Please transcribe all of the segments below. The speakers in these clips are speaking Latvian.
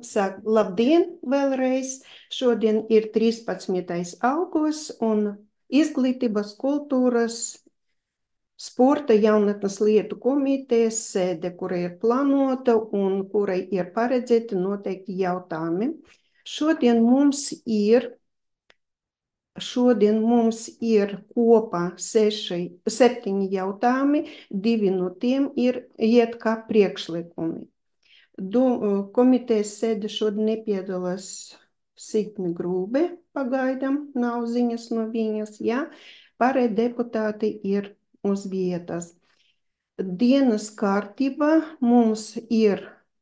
labdien vēlreiz. Šodien ir 13. augusts un Izglītības, kultūras, sporta jaunatnes lietu komitejas sēde, kura ir plānota un kurai ir paredzēti noteikti jautājumi. Šodien mums ir kopā 7 jautājumi, 2 no tiem iet kā priekšlikumi. Komitejas sēde šodien nepiedalās Signe Grūbe, pagaidām nav ziņas no viņas, ja? Pārējie deputāti ir uz vietas. Dienas kārtībā mums ir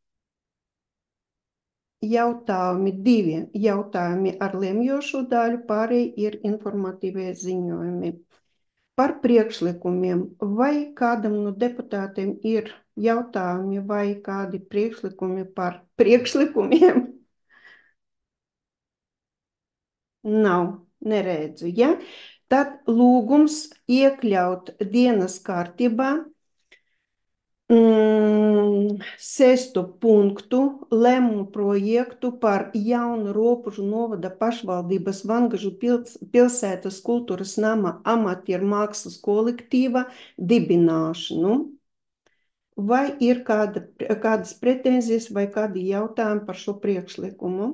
divi jautājumi ar lemjošu daļu, pārējie ir informatīvie ziņojumi. Par priekšlikumiem. Vai kādam no deputātiem ir jautājumi vai kādi priekšlikumi par priekšlikumiem? Nav, neredzu, ja? Tad lūgums iekļaut dienas kārtībā 6. punktu lēmumu projektu par jaunu Ropužu novada pašvaldības Vangažu pilsētas kultūras nama amatieru mākslas kolektīva dibināšanu. Vai ir kādas pretenzijas vai kādi jautājumi par šo priekšlikumu?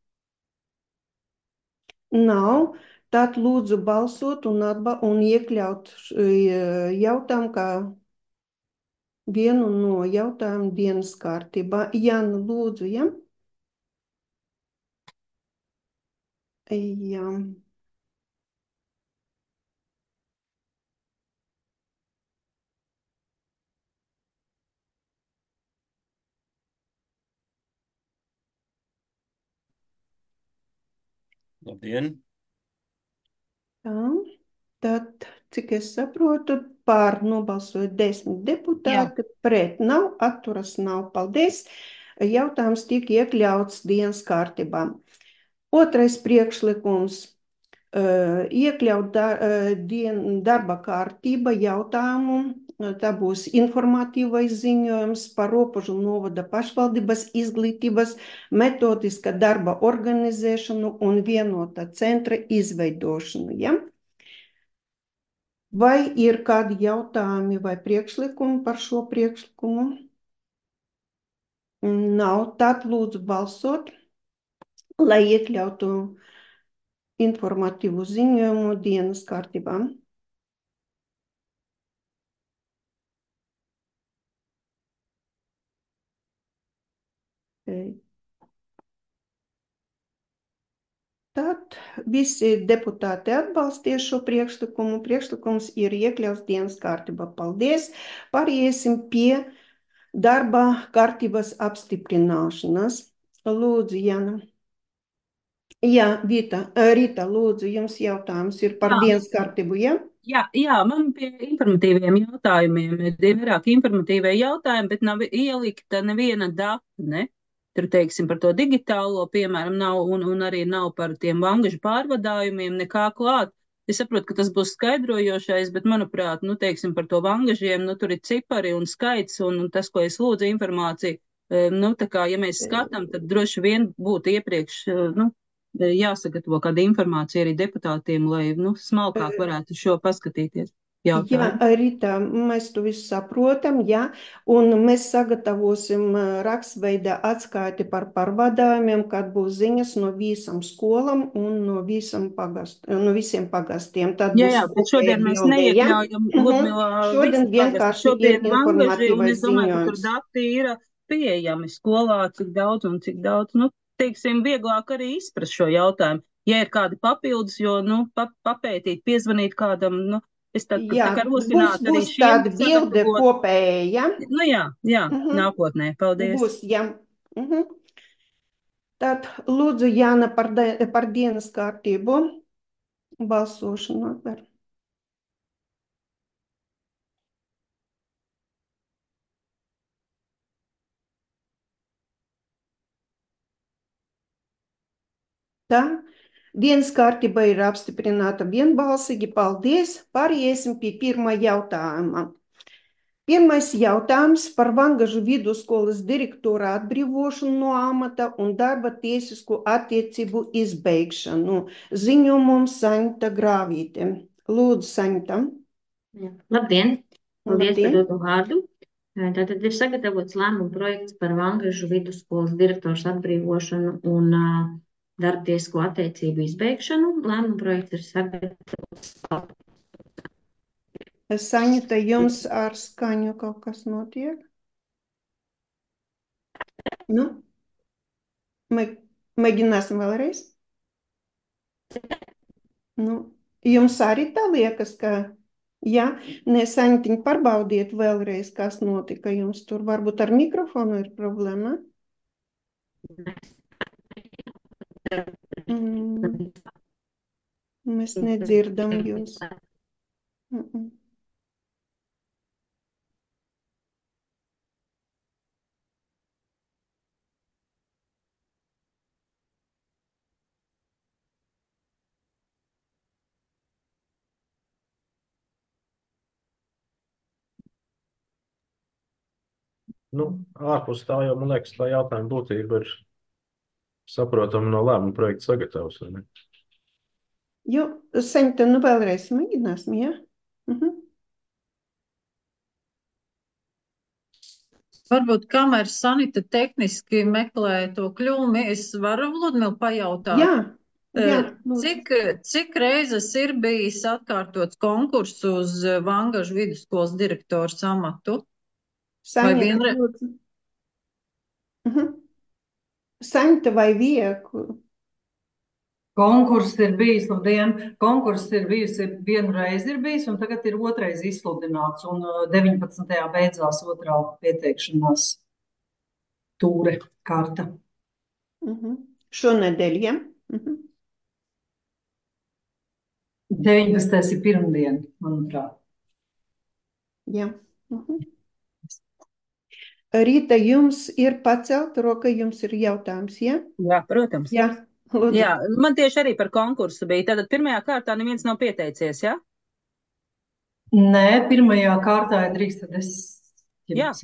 Nav. Tad lūdzu balsot un iekļaut jautājumu kā vienu no jautājumu dienas kārtībā. Jāna, lūdzu, ja? Jā. Labdien! Tā. Tad, cik es saprotu, pār nobalsoja 10 deputāti, pret nav, atturas nav. Paldies! Jautājums tika iekļauts dienas kārtībā. Otrais priekšlikums iekļaut darba kārtība jautājumu. Tā būs informatīvais ziņojums par Ropužu novada pašvaldības izglītības metodiska darba organizēšanu un vienota centra izveidošanu. Ja? Vai ir kādi jautājumi vai priekšlikumi par šo priekšlikumu? Nav. Tad lūdzu balsot, lai iekļautu informatīvu ziņojumu dienas kārtībā. Tad visi deputāti atbalstīja šo priekšlikumu. Priekšlikums ir iekļauts dienas kārtībā. Paldies! Pāriesim pie darba kārtības apstiprināšanas. Lūdzu, Jana. Jā, Rita, lūdzu, jums jautājums ir par dienas kārtību, ja? Jā, man pie informatīviem jautājumiem ir vairāk informatīvie jautājumi, bet nav ielikta neviena data, ne? Tur, teiksim, par to digitālo, piemēram, nav, un arī nav par tiem vangažu pārvadājumiem nekā klāt. Es saprotu, ka tas būs skaidrojošais, bet, manuprāt, nu, teiksim, par to vangažiem, nu, tur ir cipari un skaits, un tas, ko es lūdzu informāciju, nu, tā kā, ja mēs skatām, tad droši vien būtu iepriekš, nu, jāsagatavo kāda informācija arī deputātiem, lai, nu, smalkāk varētu šo paskatīties. Jā, Rita, mēs to visu saprotam, jā, un mēs sagatavosim rakstveida atskaiti par pārvadājumiem, kad būs ziņas no visam skolam un no visiem pagastiem. Tad būs bet šodien mēs neiekļaujam Ludmilā šodien vienkārši ir vangaži, un es domāju, ka tur ziņojums. dati ir pieejami skolā, cik daudz, nu, teiksim, vieglāk arī izprast šo jautājumu. Ja ir kādi papildus, jo, nu, papētīt, piezvanīt kādam, nu, es tā kā rosinātu arī būs šiem tāda bilde kopēja. Nu jā, nākotnē. Paldies. Būs, jā. Tad lūdzu, Jāna, par dienas kārtību balsošanu atver. Tā. Dienas kārtība ir apstiprināta vienbalsīgi. Paldies! Pāriesim pie pirmā jautājuma. Pirmais jautājums par Vangažu vidusskolas direktora atbrīvošanu no amata un darba tiesisko attiecību izbeigšanu. Ziņojums Saņta Grāvīte. Lūdzu, Saņta. Labdien! Paldies par Labdien. doto vārdu. Tātad ir sagatavots lēmuma projekts par Vangažu vidusskolas direktors atbrīvošanu un darbtiesisko attiecību izbeigšanu. Lēmuma projekts ir sagatavots. Saņta, jums ar skaņu kaut kas notiek? Nu, mēģināsim vēlreiz. Nu, jums arī tā liekas, ka, ja, ne, Saņtiņ, pārbaudiet vēlreiz, kas notika jums tur. Varbūt ar mikrofonu ir problēma. Mēs nedzirdam jūs. Nu, ārpus tā jau, man liekas, tā jautājuma būtība ir saprotama no lēmuma projekta sagatavs, vai ne? Jo, Saņta, nu vēlreiz mēģināsim, ja? Varbūt kamēr Sanita tehniski meklē to kļūmi, es varu Ludmilu pajautāt. Jā, lūdzu. Cik reizes ir bijis atkārtots konkurss uz Vangažu vidusskolas direktoru amatu? Saņta, lūdzu. Saņta vai Vieku? Konkurss ir bijis, labdien, konkurss ir bijusi vienu reizi ir bijis, un tagad ir otrais izsludināts, un 19. beidzās otrā pieteikšanās tūre kārta. Šonedēļ, ja? 19. ir pirmdien, manuprāt. Jā. Rīta, jums ir pacelta roka, jums ir jautājums, ja? Jā, protams. Jā, lūdzu. Jā, man tieši arī par konkursu bija. Tātad pirmajā kārtā neviens nav pieteicies, jā? Nē, pirmajā kārtā ir drīkst, tad es... Jā.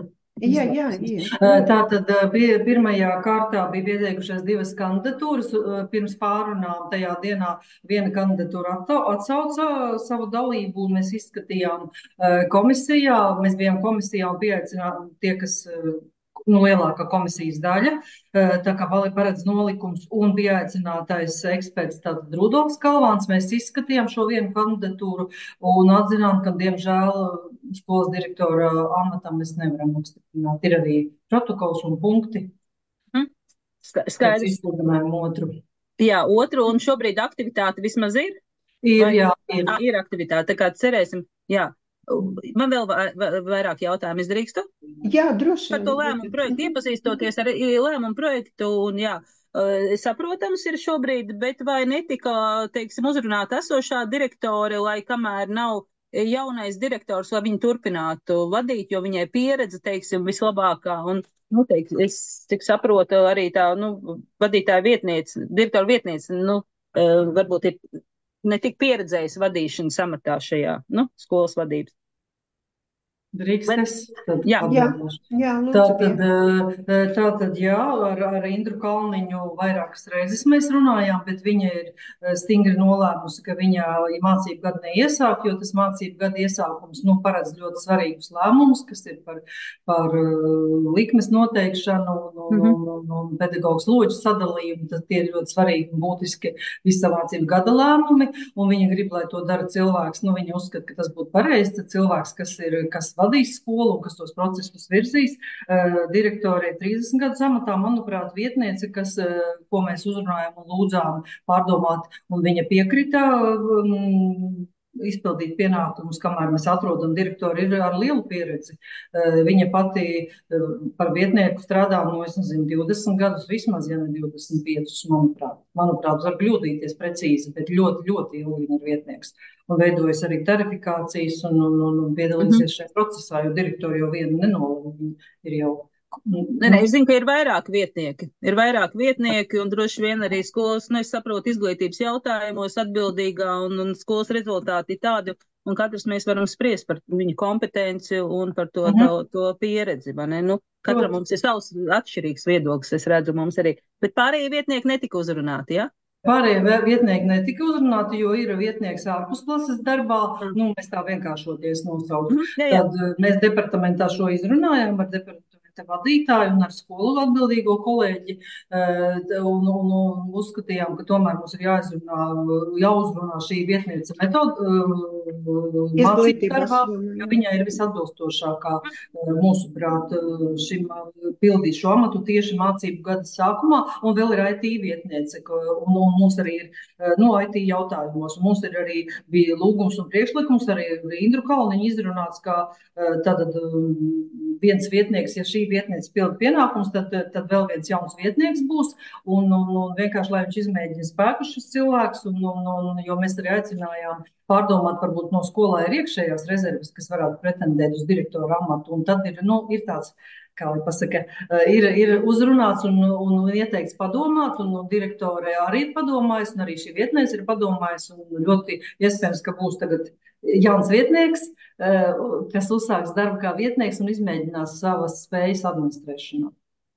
Tātad pirmajā kārtā bija pieteikušies 2 kandidatūras. Pirms pārunām tajā dienā viena kandidatūra atsauca savu dalību, un mēs izskatījām komisijā. Mēs bijām komisijā un pieaicinājām tie, kas lielākā komisijas daļa, tā kā paredz nolikums, un bija aicinātais eksperts tātad Rudolfs Kalvāns. Mēs izskatījām šo vienu kandidatūru un atzinām, ka, diemžēl, skolas direktora amatam mēs nevaram apstiprināt. Ir arī protokols un punkti. Skaidrs. Izsludinājumu otru. Jā, otru, un šobrīd aktivitāte vismaz ir? Ir. Ir aktivitāte, tā kā cerēsim, jā. Man vēl vairāk jautājumu, es drīkstu? Jā, droši. Par to lēmumu projektu, iepazīstoties ar lēmumu projektu, un jā, saprotams ir šobrīd, bet vai netika, teiksim, uzrunāt esošā direktori, lai kamēr nav jaunais direktors, lai viņi turpinātu vadīt, jo viņai pieredze, teiksim, vislabākā, un, nu, teiksim, es tik saprotu arī tā, nu, vadītāja vietniece, direktora vietniece, nu, varbūt ir ne tik pieredzējis vadīšanas amatā šajā, nu, skolas vadības. Drīkstes? Jā, Tātad, jā, ar Indru Kalniņu vairākas reizes mēs runājām, bet viņa ir stingri nolēmusi, ka viņa mācību gadu neiesāk, jo tas mācību gadu iesākums, nu, paredz ļoti svarīgus lēmumus, kas ir par likmes noteikšanu un pedagoģas loģu sadalījumu. Tad tie ir ļoti svarīgi un būtiski visa mācību gada lēmumi, un viņa grib, lai to dara cilvēks, nu, viņa uzskata, ka tas būtu pareizi, tad cilvēks, kas vadīs skolu un kas tos procesus virzīs. Direktori ir 30 gadus amatā, manuprāt, vietniece, ko mēs uzrunājām un lūdzām pārdomāt, un viņa piekrita izpildīt pienākumus, kamēr mēs atrodam direktori, ir ar lielu pieredzi. Viņa pati par vietnieku strādā, nu, es nezinu, 20 gadus vismaz, ja ne 25, manuprāt. Manuprāt, var kļūdīties precīzi, bet ļoti, ļoti ilgi viņa ir vietnieks. Un veidojas arī tarifikācijas un piedalīsies šajā procesā, jo direktori jau vienu nenolēma, ir jau... Nē, es zinu, ka ir vairāk vietnieki, un droši vien arī skolas, nu, es saprotu, izglītības jautājumos atbildīgā, un skolas rezultāti tādi, un katrs mēs varam spriest par viņu kompetenci un par to pieredzi, vai ne? Nu, katram mums ir savs atšķirīgs viedoklis, es redzu, mums arī, bet pārējie vietnieki netika uzrunāti, ja? Pārējie vietnieki netika uzrunāti, jo ir vietnieks ārpusklases darbā. Mēs tā vienkāršoties nosaucam. Tad mēs departamentā šo izrunājām ar departamenta vadītāju un ar skolu atbildīgo kolēģi un uzskatījām, ka tomēr mums ir jāuzrunā šī vietniece mācību darbā, jo viņa ir visatbilstošākā mūsuprāt šim pildīt šo amatu tieši mācību gada sākumā, un vēl ir IT vietniece, un mums arī ir IT jautājumos. Mums ir arī bija lūgums un priekšlikums arī Indru Kalniņu izrunāts, ka tad viens vietnieks, ja šī vietniece pilda pienākums, tad vēl viens jauns vietnieks būs, un vienkārši, lai viņš izmēģina spēku šis cilvēks, jo mēs arī aicinājām pārdomāt, varbūt no skolā ir iekšējās rezerves, kas varētu pretendēt uz direktoru amatu, un tad ir tāds, kā lai pasaka, ir uzrunāts un ieteikts padomāt, un direktore arī ir padomājis, un arī šī vietniece ir padomājis, un ļoti iespējams, ka būs tagad jauns vietnieks, kas uzsāks darbu kā vietnieks un izmēģinās savas spējas administrēšanā.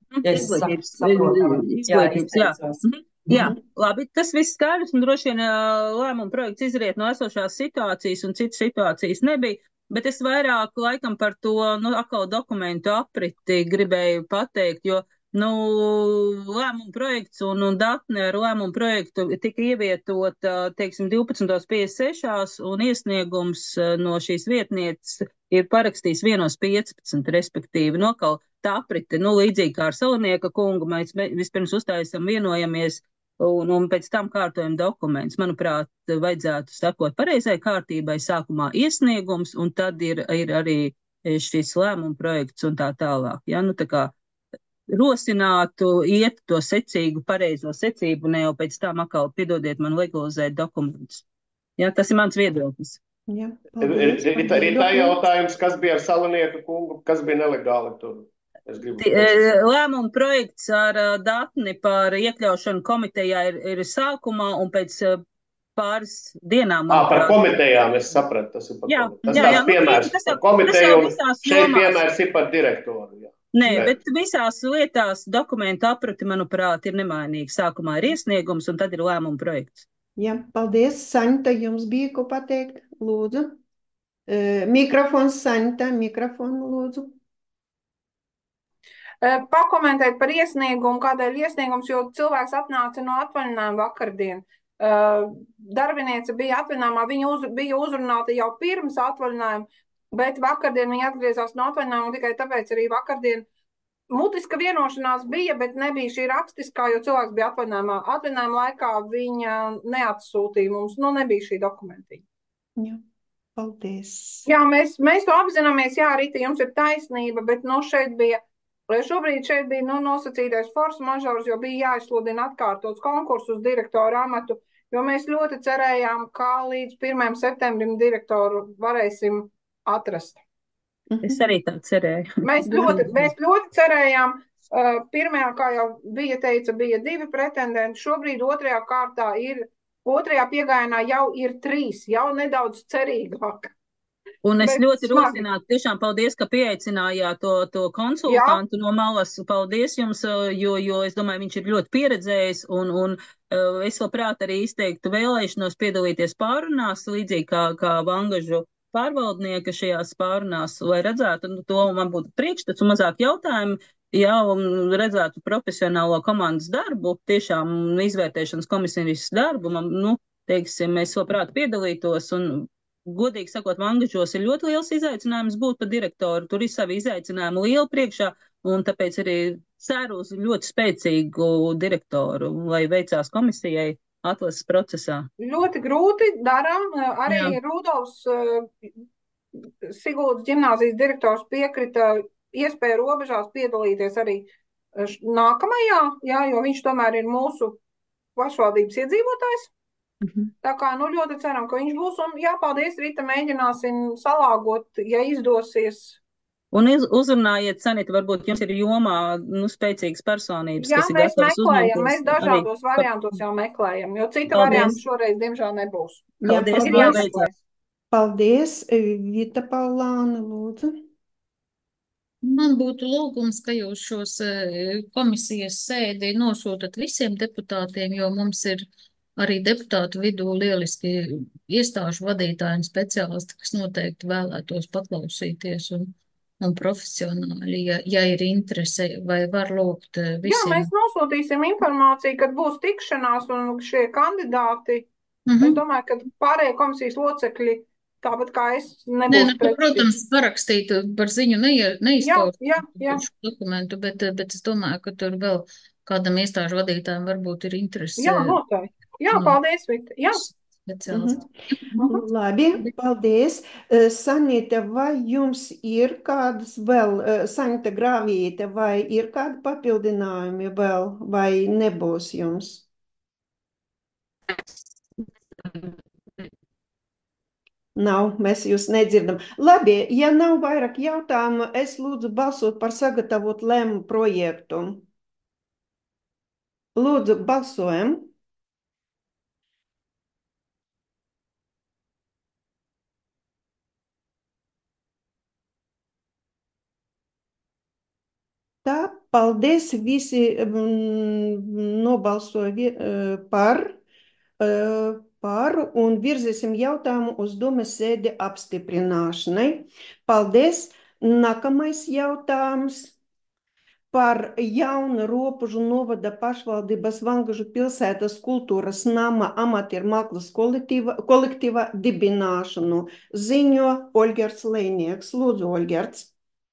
Izglītības, jā, labi, tas viss skaidrs, un droši vien lēmuma projekts izriet no esošās situācijas, un citas situācijas nebija. Bet es vairāk laikam par to, atkal dokumentu apriti gribēju pateikt, jo, lēmuma projekts un datne ar lēmuma projektu tika ievietota, teiksim, 12.56 un iesniegums no šīs vietnieces ir parakstījis 1.15, respektīvi, atkal tā aprite, līdzīgi kā ar Salinieka kungu, mēs vispirms uztaisam vienojamies, un pēc tam kārtojam dokumentus. Manuprāt, vajadzētu sekot pareizai kārtībai, sākumā iesniegums, un tad ir arī šis lēmuma projekts un tā tālāk. Ja? Tā kā rosinātu iet to secīgu, pareizo secību, ne jau pēc tam atkal piedodiet man legalizēt dokumentus. Ja? Tas ir mans viedoklis. Jā, Rita jautājums, kas bija ar Salinieka kungu, kas bija nelegāli tur? Lēmuma projekts ar datni par iekļaušanu komitejā ir sākumā, un pēc pāris dienām. Par komitejām es sapratu, tas ir par komitejām. Tas tāds piemērs par komiteju, un šeit piemērs ir par direktoru. Jā. Nē, bet visās lietās dokumentu apriti, manuprāt, ir nemainīgi. Sākumā ir iesniegums, un tad ir lēmuma projekts. Jā, paldies. Saņta, jums bija ko pateikt? Lūdzu. Mikrofons, Saņta, mikrofonu lūdzu. Pakomentēt par iesniegumu, kādēļ iesniegums, jo cilvēks atnāca no atvaļinājuma vakardien. Darbiniece bija atvaļinājumā, viņa bija uzrunāta jau pirms atvaļinājuma, bet vakardien viņa atgriezās no atvaļinājuma, tikai tāpēc arī vakardien mutiska vienošanās bija, bet nebija šī rakstiskā, jo cilvēks bija atvaļinājumā. Atvaļinājuma laikā viņa neatsūtīja mums, nebija šī dokumentīja. Jā, paldies. Jā, mēs to apzināmies, jā, Rita, jums ir taisnība, bet šobrīd šeit bija nosacītais force mažors, jo bija jāizsludina atkārtots konkurss uz direktoru amatu, jo mēs ļoti cerējām, ka līdz 1. septembrim direktoru varēsim atrast. Es arī tā cerēju. Mēs ļoti cerējām. Pirmajā, kā jau teica, bija 2 pretendenti. Šobrīd otrajā piegājienā jau ir 3, jau nedaudz cerīgāk. Un es ļoti rosinātu, tiešām paldies, ka pieaicinājāt to konsultantu no malas. Paldies jums, jo es domāju, viņš ir ļoti pieredzējis, un es labprāt arī izteiktu vēlēšanos piedalīties pārunās, līdzīgi kā Vangažu pārvaldnieka šajās pārunās, lai redzētu, to man būtu priekšstats un mazāk jautājumu, jā, un redzētu profesionālo komandas darbu, tiešām izvērtēšanas komisijas darbu, teiksim, es labprāt piedalītos, un godīgi sakot, Vangažos ir ļoti liels izaicinājums būt par direktoru. Tur ir savi izaicinājumi liela priekšā, un tāpēc arī ceru uz ļoti spēcīgu direktoru, lai veicās komisijai atlases procesā. Ļoti grūti darām. Arī Rudolfs Siguldas ģimnāzijas direktors piekrita iespēju robežās piedalīties arī nākamajā, jo viņš tomēr ir mūsu pašvaldības iedzīvotājs. Tā kā ļoti ceram, ka viņš būs, un paldies, Rita, mēģināsim salāgot, ja izdosies. Un uzrunājiet, Sanita, varbūt jums ir jomā spēcīgas personības, kas ir gatavas uzņemties. Mēs dažādos variantos jau meklējam, jo cita varianta šoreiz, diemžēl, nebūs. Paldies, Paldies, Vita Paulāne, lūdzu. Man būtu lūgums, ka jūs šos komisijas sēdi nosūtat visiem deputātiem, jo mums ir arī deputātu vidū lieliski iestāžu vadītāji un speciālisti, kas noteikti vēlētos paklausīties un profesionāli, ja ir interese, vai var lūgt visiem. Jā, mēs nosūtīsim informāciju, kad būs tikšanās un šie kandidāti. Es domāju, ka pārējie komisijas locekļi, tāpat kā es, nebūs pret. Protams, parakstīt par ziņu neizpaužu dokumentu, bet es domāju, ka tur vēl kādam iestāžu vadītājiem varbūt ir interese. Jā, noteikti. Jā, paldies, Vita. Jā. Labi, paldies. Sanita, vai jums ir kādas vēl, Sanita Grāvīte, vai ir kādi papildinājumi vēl, vai nebūs jums? Nav, mēs jūs nedzirdam. Labi, ja nav vairāk jautājumu, es lūdzu balsot par sagatavot lēmumu projektu. Lūdzu, balsojam. Tā, paldies, visi nobalsoja par un virzīsim jautājumu uz domes sēdi apstiprināšanai. Paldies! Nākamais jautājums par jaunu Ropužu novada pašvaldības Vangažu pilsētas kultūras nama amatieru mākslas kolektīva dibināšanu. Ziņo Olgerts Lēnieks. Lūdzu, Olgerts.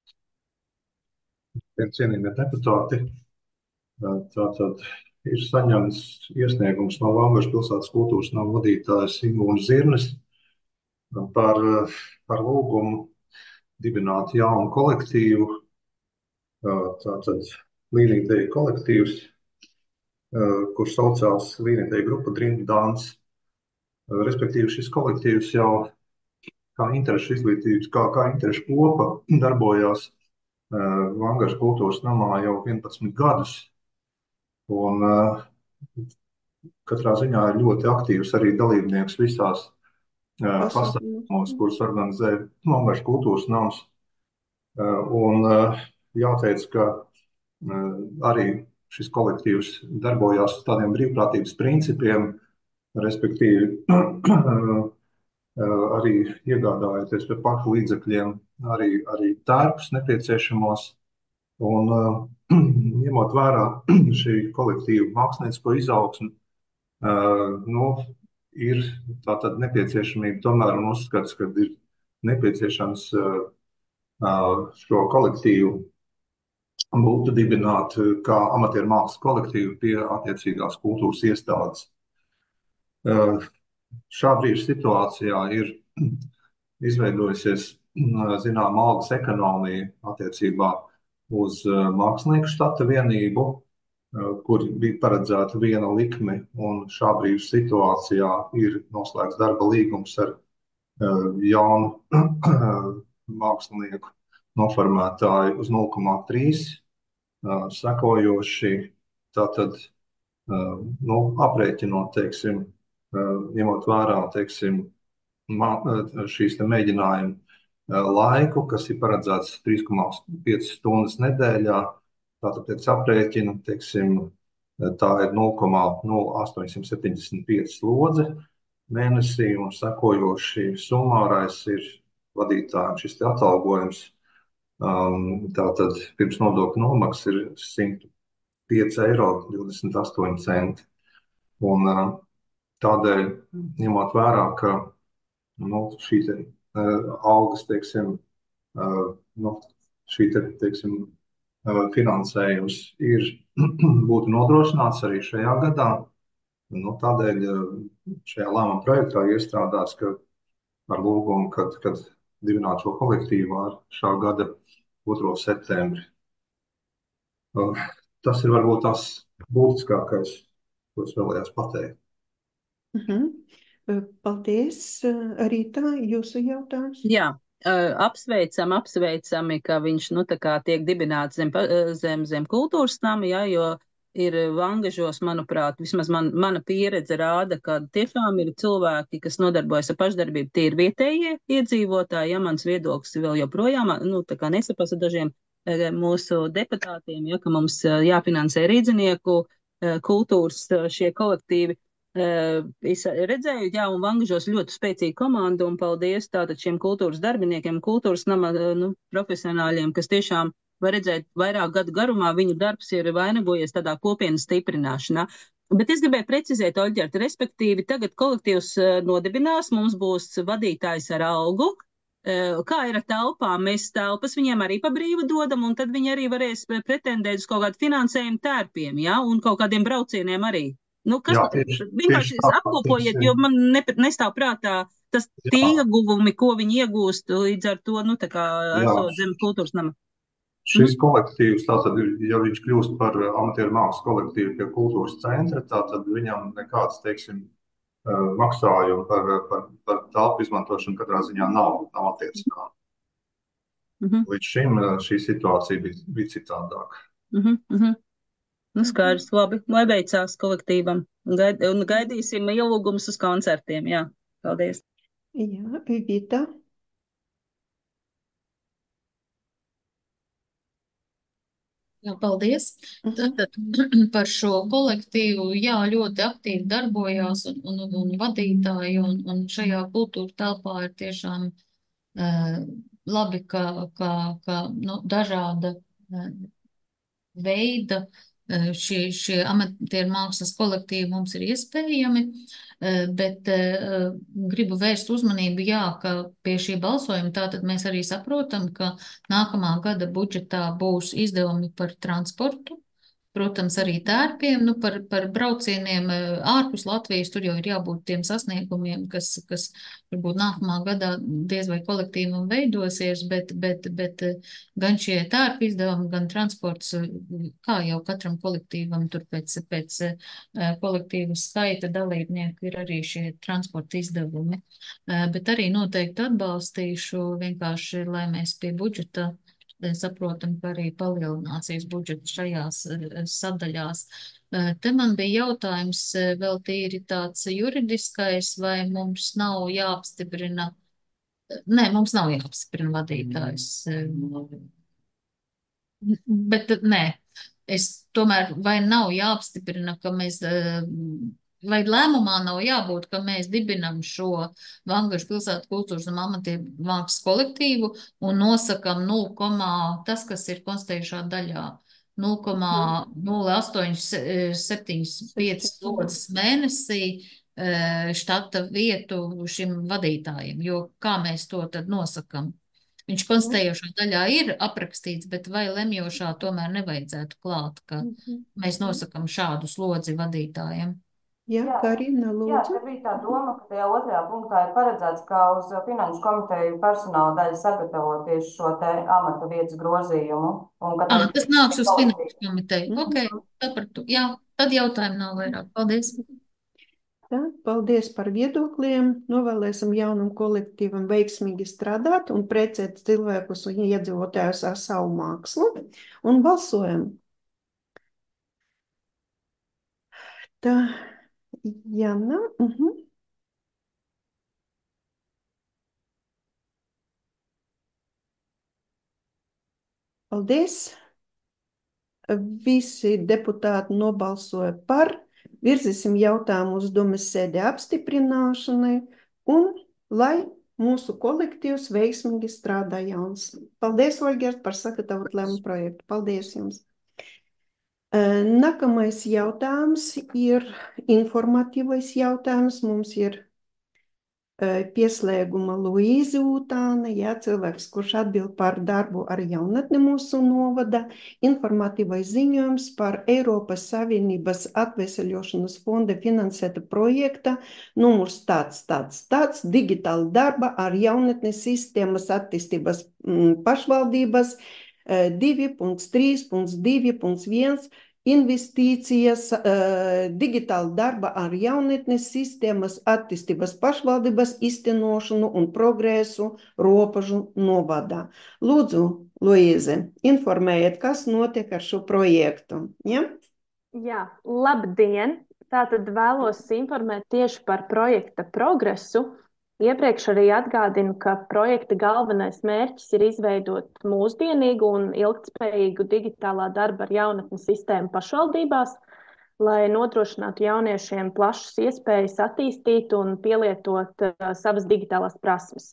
Cienījamie deputāti, tātad ir saņemts iesniegums no Vangažu pilsētas kultūras nama vadītājas Ingūnas Zirnes par lūgumu dibināt jaunu kolektīvu, tātad līnīteja kolektīvs, kurš saucās līnīteja grupa Drindu Dans. Respektīvi šis kolektīvs jau kā interešu izglītības, kā interešu kopa darbojās Vangažu kultūras namā jau 11 gadus. Un katrā ziņā ir ļoti aktīvs arī dalībnieks visās pasākumos, kuras organizē Vangažu kultūras nams. Un jāteic, ka arī šis kolektīvs darbojās uz tādiem brīvprātības principiem, respektīvi arī iegādājoties par pašu līdzekļiem arī tērpus nepieciešamos. Un ņemot vērā šī kolektīva māksliniecisko izaugsmi, ir tātad nepieciešamība tomēr un uzskats, ka ir nepieciešams šo kolektīvu būtu dibināt kā amatieru mākslas kolektīvu pie attiecīgās kultūras iestādes. Šā brīža situācijā ir izveidojusies zināma algas ekonomija attiecībā uz mākslinieku štata vienību, kur bija paredzēta viena likme, un šā brīža situācijā ir noslēgts darba līgums ar jaunu mākslinieku noformētāju uz 0,3, sekojoši tātad aprēķinot, teiksim, ņemot vērā, teiksim, šīs mēģinājuma laiku, kas ir paredzēts 3,5 stundas nedēļā, tātad pēc aprēķina, teiksim, tā ir 0,0875 slodze mēnesī, un sekojoši summārais ir vadītājiem šis atalgojums. Tātad pirms nodokļu nomaksas ir 105,28 eiro. Un tādēļ, ņemot vērā, ka šī algas, teiksim, šī teiksim, finansējums būtu nodrošināts arī šajā gadā. Tādēļ šajā lēmuma projektā iestrādāts, ka ar lūgumu, kad dibināt šo kolektīvu ar šā gada 2. septembri. Tas ir varbūt tas būtiskākais, ko es vēlējos pateikt. Paldies. Rītā, jūsu jautājums? Jā, apsveicami, ka viņš tā kā tiek dibināts zem kultūras nama, jo ir Vangažos, manuprāt, vismaz mana pieredze rāda, ka tiešām ir cilvēki, kas nodarbojas ar pašdarbību, tie ir vietējie iedzīvotāji, ja mans viedoklis vēl joprojām, tā kā nesapasa dažiem mūsu deputātiem, ja, ka mums jāfinansē rīdzinieku kultūras šie kolektīvi. Es redzēju, jā, un Vangažos ļoti spēcīga komanda, un paldies tātad šiem kultūras darbiniekiem, kultūras nama profesionāļiem, kas tiešām var redzēt vairāk gadu garumā, viņu darbs ir vainagojies tādā kopienas stiprināšanā. Bet es gribēju precizēt, Oļģert, respektīvi tagad kolektīvs nodibinās, mums būs vadītājs ar algu. Kā ir ar telpām? Mēs telpas viņiem arī pa brīvu dodam, un tad viņi arī varēs pretendēt uz kaut kādu finansējumu tērpiem, ja, un kaut kādiem braucieniem arī. Kas vienkārši apkopojiet, jo man nestāv prātā tie ieguvumi, ko viņi iegūst līdz ar to, tā kā esot zem kultūras nama. Šis kolektīvs, tātad, ja viņš kļūst par amatieru mākslas kolektīvu pie kultūras centra, tātad viņam nekāds, teiksim, maksājumi par telpu izmantošanu katrā ziņā nav attiecināma. Līdz šim šī situācija bija citādāka. Skaidrs, labi, lai veicās kolektīvam. Un gaidīsim ielūgumus uz koncertiem, jā. Paldies. Jā, Vita. Jā, paldies. Tātad par šo kolektīvu, jā, ļoti aktīvi darbojās un vadītāji, un šajā kultūra telpā ir tiešām labi, ka dažāda veida šie amatieru mākslas kolektīvi mums ir iespējami, bet gribu vērst uzmanību, jā, ka pie šī balsojuma tātad mēs arī saprotam, ka nākamā gada budžetā būs izdevumi par transportu, protams, arī tērpiem, par braucieniem ārpus Latvijas, tur jau ir jābūt tiem sasniegumiem, kas varbūt nākamā gadā diez vai kolektīvam veidosies, bet gan šie tērpi izdevumi, gan transports, kā jau katram kolektīvam, tur pēc kolektīva skaita dalībnieku ir arī šie transporta izdevumi. Bet arī noteikti atbalstīšu vienkārši, lai mēs pie budžeta saprotam, ka arī palielināsies budžets šajās sadaļās. Te man bija jautājums vēl tīri tāds juridiskais, vai mums nav jāapstiprina, mums nav jāapstiprina vadītājs. Bet nē, es tomēr vai nav jāapstiprina, ka mēs vai lēmumā nav jābūt, ka mēs dibinam šo Vangažu pilsētu kultūras un amatieru mākslas kolektīvu un nosakam 0, tas, kas ir konstatējušā daļā, 0,0875 slodzes mēnesī štata vietu šim vadītājiem, jo kā mēs to tad nosakam? Viņš konstatējošā daļā ir aprakstīts, bet vai lemjošā tomēr nevajadzētu klāt, ka mēs nosakam šādu slodzi vadītājiem? Jā, Karina, lūdzu. Jā, te bija tā doma, ka tajā otrajā punktā ir paredzēts, ka uz Finanšu komiteju personāla daļa sagatavo tieši šo te amata vietas grozījumu. Tas nāks uz Finanšu komiteju. Ok, sapratu. Jā, tad jautājumu nav vairāk. Paldies. Tā, paldies par viedokļiem. Novēlēsim jaunam kolektīvam veiksmīgi strādāt un precēt cilvēkus un iedzīvotājus ar savu mākslu. Un balsojam. Tā. Jana. Paldies. Visi deputāti nobalsoja par. Virzīsim jautājumu uz domas sēdi apstiprināšanai un lai mūsu kolektīvs veiksmīgi strādā jauns. Paldies, Oļģert, par sagatavot lēmumu projektu. Paldies jums. Nākamais jautājums ir informatīvais jautājums. Mums ir pieslēguma Luīze Utāne, cilvēks, kurš atbild par darbu ar jaunatni mūsu novada, informatīvais ziņojums par Eiropas Savienības atveseļošanas fonda finansēta projekta numurs tāds, digitāla darba ar jaunatni sistēmas attīstības pašvaldības 2.3.2.1 investīcijas digitāla darba ar jaunatnes sistēmas attīstības pašvaldības iztenošanu un progresu Ropažu novadā. Lūdzu, Luīze, informējiet, kas notiek ar šo projektu. Ja? Jā, labdien! Tātad vēlos informēt tieši par projekta progresu. Iepriekš arī atgādinu, ka projekta galvenais mērķis ir izveidot mūsdienīgu un ilgtspējīgu digitālā darba ar jaunatnes sistēmu pašvaldībās, lai nodrošinātu jauniešiem plašas iespējas attīstīt un pielietot savas digitālās prasmes.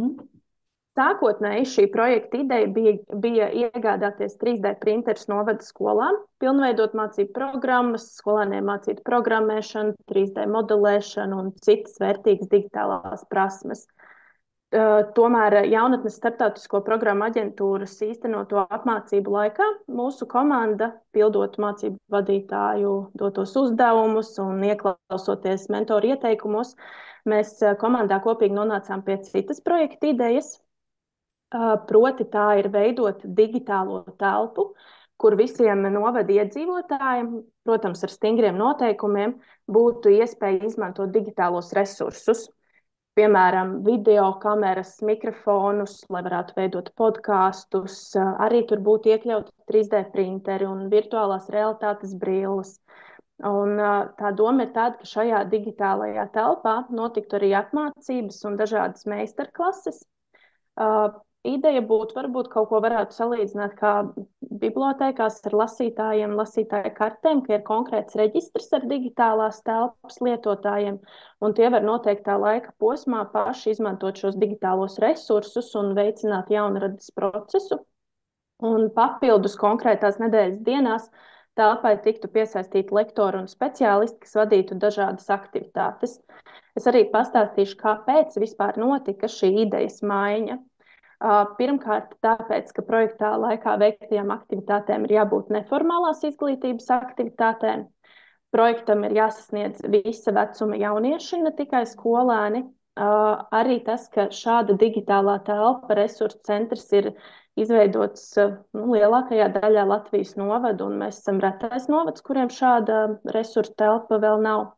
Sākotnēji šī projekta ideja bija iegādāties 3D printerus novada skolām, pilnveidot mācību programmas, skolēniem mācīt programmēšanu, 3D modelēšanu un citas vērtīgas digitālās prasmes. Tomēr jaunatnes starptautisko programmu aģentūras īstenoto apmācību laikā mūsu komanda, pildot mācību vadītāju dotos uzdevumus un ieklausoties mentoru ieteikumos, mēs komandā kopīgi nonācām pie citas projekta idejas. Proti tā ir veidot digitālo telpu, kur visiem novada iedzīvotājiem, protams, ar stingriem noteikumiem, būtu iespēja izmantot digitālos resursus. Piemēram, video kameras, mikrofonus, lai varētu veidot podkastus, arī tur būtu iekļauti 3D printeri un virtuālās realitātes brilles. Un tā doma ir tāda, ka šajā digitālajā telpā notiktu arī apmācības un dažādas meistarklases. Ideja būtu, varbūt kaut ko varētu salīdzināt kā bibliotēkās ar lasītājiem, lasītāju kartēm, ka ir konkrēts reģistrs ar digitālās telpas lietotājiem, un tie var noteiktā laika posmā paši izmantot šos digitālos resursus un veicināt jaunradas procesu. Un papildus konkrētās nedēļas dienās telpai tiktu piesaistīti lektori un speciālisti, kas vadītu dažādas aktivitātes. Es arī pastāstīšu, kāpēc vispār notika šī idejas maiņa. Pirmkārt, tāpēc, ka projektā laikā veiktajām aktivitātēm ir jābūt neformālās izglītības aktivitātēm. Projektam ir jāsasniedz visa vecuma jaunieši, ne tikai skolēni. Arī tas, ka šāda digitālā telpa resursu centrs ir izveidots lielākajā daļā Latvijas novadu, un mēs esam retais novads, kuriem šāda resursu telpa vēl nav.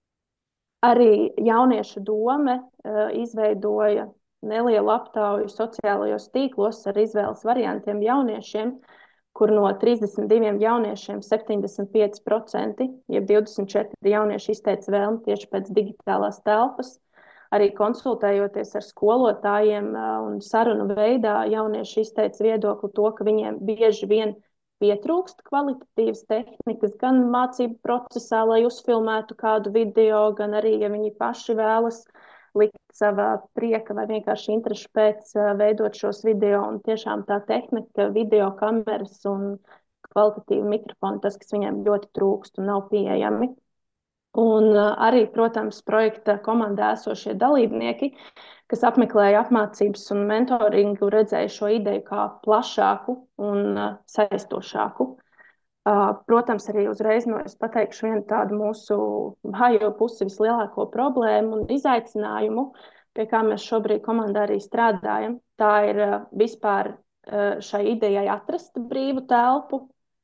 Arī jauniešu dome izveidoja nelielu aptauju sociālajos tīklos ar izvēles variantiem jauniešiem, kur no 32 jauniešiem 75%, jeb 24 jaunieši izteica vēlmi tieši pēc digitālās telpas. Arī konsultējoties ar skolotājiem un sarunu veidā, jaunieši izteica viedokli to, ka viņiem bieži vien pietrūkst kvalitatīvas tehnikas gan mācību procesā, lai uzfilmētu kādu video, gan arī, ja viņi paši vēlas likt savā prieka vai vienkārši interešu pēc veidot šos video, un tiešām tā tehnika, video kameras un kvalitatīvi mikrofoni, tas, kas viņiem ļoti trūkst un nav pieejami. Un arī, protams, projekta komandā esošie dalībnieki, kas apmeklēja apmācības un mentoringu, redzēja šo ideju kā plašāku un saistošāku. Protams, arī uzreiz es pateikšu vienu tādu mūsu vājo pusi, vislielāko problēmu un izaicinājumu, pie kā mēs šobrīd komandā arī strādājam. Tā ir vispār šai idejai atrast brīvu telpu,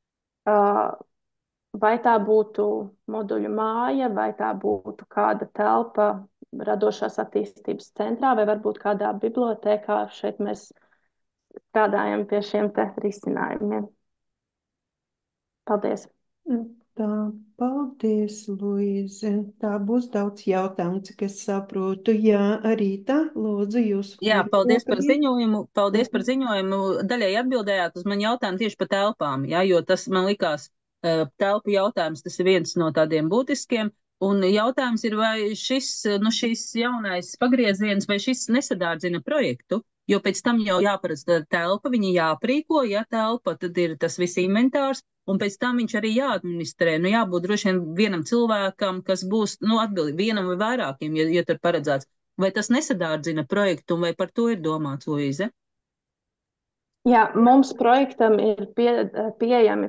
vai tā būtu moduļu māja, vai tā būtu kāda telpa radošās attīstības centrā, vai varbūt kādā bibliotēkā. Šeit mēs strādājam pie šiem te risinājumiem. Paldies! Tā, paldies, Luīze. Tā būs daudz jautājumu, cik es saprotu. Jā, arī tā, lūdzu, jūs. Jā, paldies par ziņojumu. Paldies par ziņojumu. Daļai atbildējāt uz man jautājumu tieši par telpām, jā, jo tas man likās telpu jautājums, tas ir viens no tādiem būtiskiem. Un jautājums ir, vai šis jaunais pagrieziens, vai šis nesadārdzina projektu, jo pēc tam jau jāparedz telpa, viņa jāprīko, ja telpa, tad ir tas viss inventārs, un pēc tam viņš arī jāadministrē. Jābūt droši vien vienam cilvēkam, kas būs atbildīgi vienam vai vairākiem, ja tur paredzēts. Vai tas nesadārdzina projektu, un vai par to ir domāts, Luīze? Jā, mums projektam ir pieejami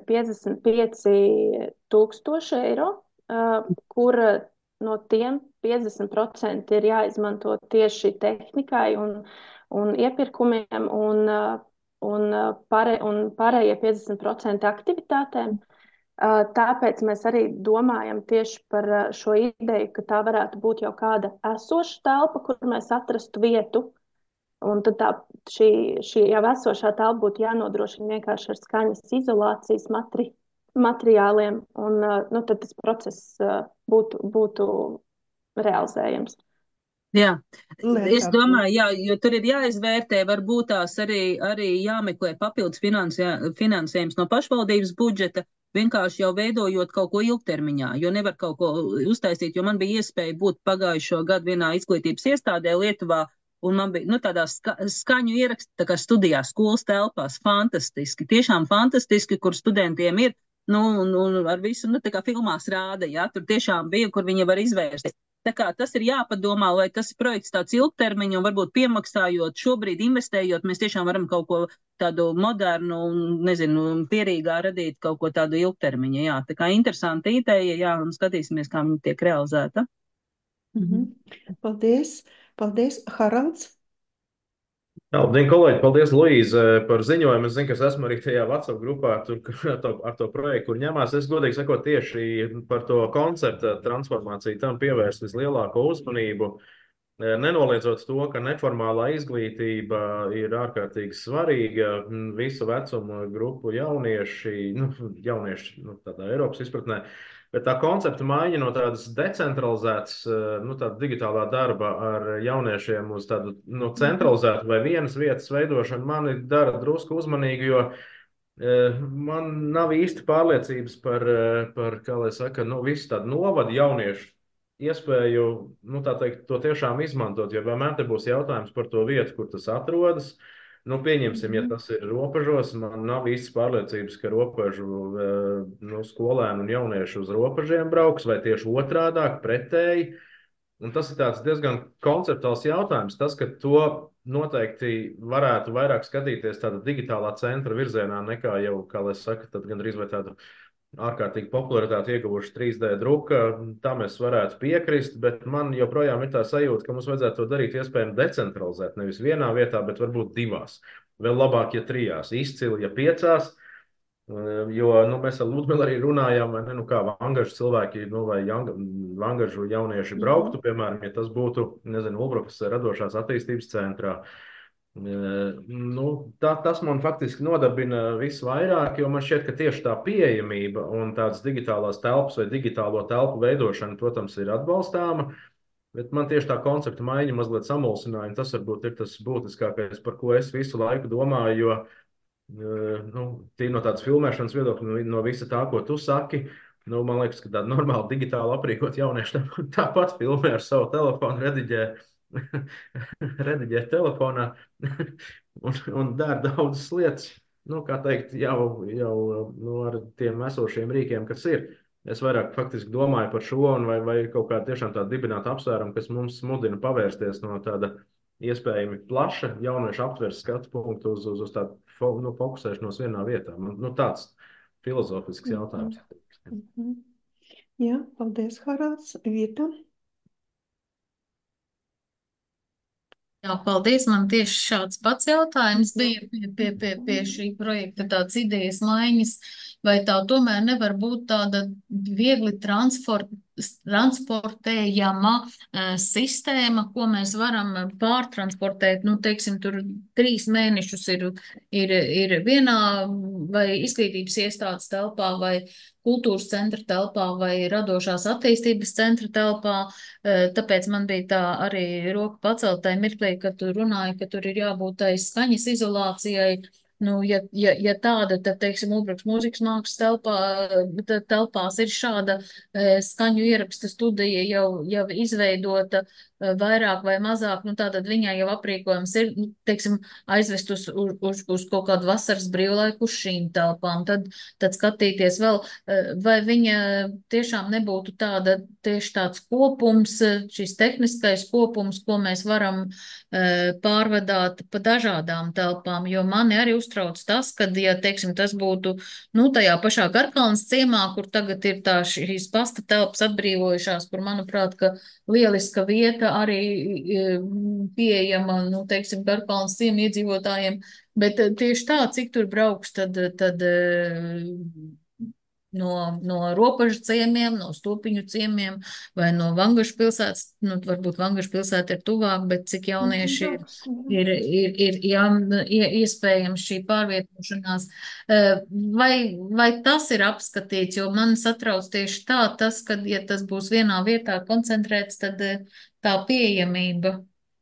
55,000 eiro, kur no tiem 50% ir jāizmanto tieši tehnikai un iepirkumiem, un pārējie 50% aktivitātēm. Tāpēc mēs arī domājam tieši par šo ideju, ka tā varētu būt jau kāda esoša telpa, kur mēs atrastu vietu. Un tad šī jau esošā telpa būtu jānodrošina vienkārši ar skaņas izolācijas materiāliem, un nu, tad tas process būtu realizējams. Jā, es Lētāk. domāju, jā, jo tur ir jāizvērtē, varbūt tās arī jāmeklē papildus finansējums no pašvaldības budžeta, vienkārši jau veidojot kaut ko ilgtermiņā, jo nevar kaut ko uztaisīt, jo man bija iespēja būt pagājušo gadu vienā izglītības iestādē Lietuvā, un man bija, tādā skaņu ieraksti, tā kā studijā skolas telpās, fantastiski, tiešām fantastiski, kur studentiem ir, un ar visu, tā kā filmās rāda, jā, tur tiešām bija, kur viņi var izvērst. Tā kā tas ir jāpadomā, lai tas projekts tāds ilgtermiņa un varbūt piemaksājot, šobrīd investējot, mēs tiešām varam kaut ko tādu modernu un, nezinu, pierīgā radīt kaut ko tādu ilgtermiņa, jā. Tā kā interesanta ideja, jā, un skatīsimies, kā viņa tiek realizēta. Paldies. Paldies, Haralds. Labdien, kolēģi! Paldies, Luīze, par ziņojumu. Es zinu, ka es esmu arī tajā WhatsApp grupā ar to projektu, kur ņemās. Es godīgi sakot tieši par to koncepta transformāciju tam pievērst vislielāko uzmanību. Nenoliedzot to, ka neformālā izglītība ir ārkārtīgi svarīga visu vecumu grupu jaunieši, tādā Eiropas izpratnē. Bet tā koncepta maiņa no tādas decentralizētas, tāda digitālā darba ar jauniešiem uz tādu centralizētu vai vienas vietas veidošanu mani dara drusku uzmanīgu, jo man nav īsti pārliecības par kā lai saka, visu tādu novadu jauniešu iespēju, tā teikt, to tiešām izmantot, jo vienmēr te būs jautājums par to vietu, kur tas atrodas. Pieņemsim, ja tas ir robežos, man nav īsti pārliecības, ka robežu skolēni un jaunieši uz robežiem brauks, vai tieši otrādāk, pretēji. Un tas ir tāds diezgan konceptuāls jautājums. Tas, ka to noteikti varētu vairāk skatīties tāda digitālā centra virzienā nekā jau, kā lai saka, tad gandrīz vai tādu ārkārtīgi popularitāti ieguvuši 3D druka, tam es varētu piekrist, bet man joprojām ir tā sajūta, ka mums vajadzētu to darīt iespējami decentralizēt, nevis vienā vietā, bet varbūt divās. Vēl labāk, ja trijās, izcili, ja piecās, jo mēs ar Ludmilu arī runājām, vai ne, kā Vangažu cilvēki, vai Vangažu jaunieši brauktu, piemēram, ja tas būtu, nezinu, Ulbrukas radošās attīstības centrā. Tas man faktiski nodarbina visvairāk, jo man šķiet, ka tieši tā pieejamība un tādas digitālās telpas vai digitālo telpu veidošana, protams, ir atbalstāma, bet man tieši tā koncepta maiņa mazliet samulsināja, un tas varbūt ir tas būtiskākais, par ko es visu laiku domāju, jo tīri no tādas filmēšanas viedokļa, no visa tā, ko tu saki, man liekas, ka tāda normāla digitāla aprīkot jaunieši tāpat filmē ar savu telefonu, rediģē telefonā un dara daudzas lietas, kā teikt, jau ar tiem esošiem rīkiem, kas ir. Es vairāk faktiski domāju par šo un vai kaut kā tiešām tādu dibinātu apsvērumu, kas mums mudina pavērsties no tāda iespējami plaša jauniešu aptveres skatu punktu uz tādu fokusēšanos vienā vietā. Tāds filozofisks jautājums. Jā, paldies, Haralds. Vita? Jā, paldies. Man tieši šāds pats jautājums bija pie šī projekta, tāds idejas maiņas, vai tā tomēr nevar būt tāda viegli transportējama sistēma, ko mēs varam pārtransportēt, teiksim, tur 3 mēnešus ir vienā vai izglītības iestādes telpā, vai kultūras centra telpā vai radošās attīstības centra telpā. Tāpēc man bija tā arī roka paceltai mirklī, kad tu runāji, ka tur ir jābūt tai skaņas izolācijai. Ja tāda, tad, teiksim, Ulbrukas mūzikas mākslas telpās ir šāda skaņu ieraksta studija jau izveidota vairāk vai mazāk, tātad viņai jau aprīkojums ir, teiksim, aizvest uz kaut kādu vasaras brīvlaiku uz šīm telpām, tad skatīties vēl, vai viņa tiešām nebūtu tieši tāds kopums, šis tehniskais kopums, ko mēs varam pārvadāt pa dažādām telpām, jo mani arī uztrauc tas, kad, ja, teiksim, tas būtu, tajā pašā Garkalnas ciemā, kur tagad ir šīs pasta telpas atbrīvojušās, kur, manuprāt, ka lieliska vieta arī pieejama, teiksim, Garkalnas ciema iedzīvotājiem, bet tieši tā, cik tur brauks, tad no robežu ciemiem, no Stopiņu ciemiem vai no Vangašu pilsētas. Nu, varbūt Vangašu pilsēta ir tuvāk, bet cik jaunieši ir iespējams šī pārvietošanās. Vai tas ir apskatīts, jo man satrauc tieši tas, ka, ja tas būs vienā vietā koncentrēts, tad tā pieejamība.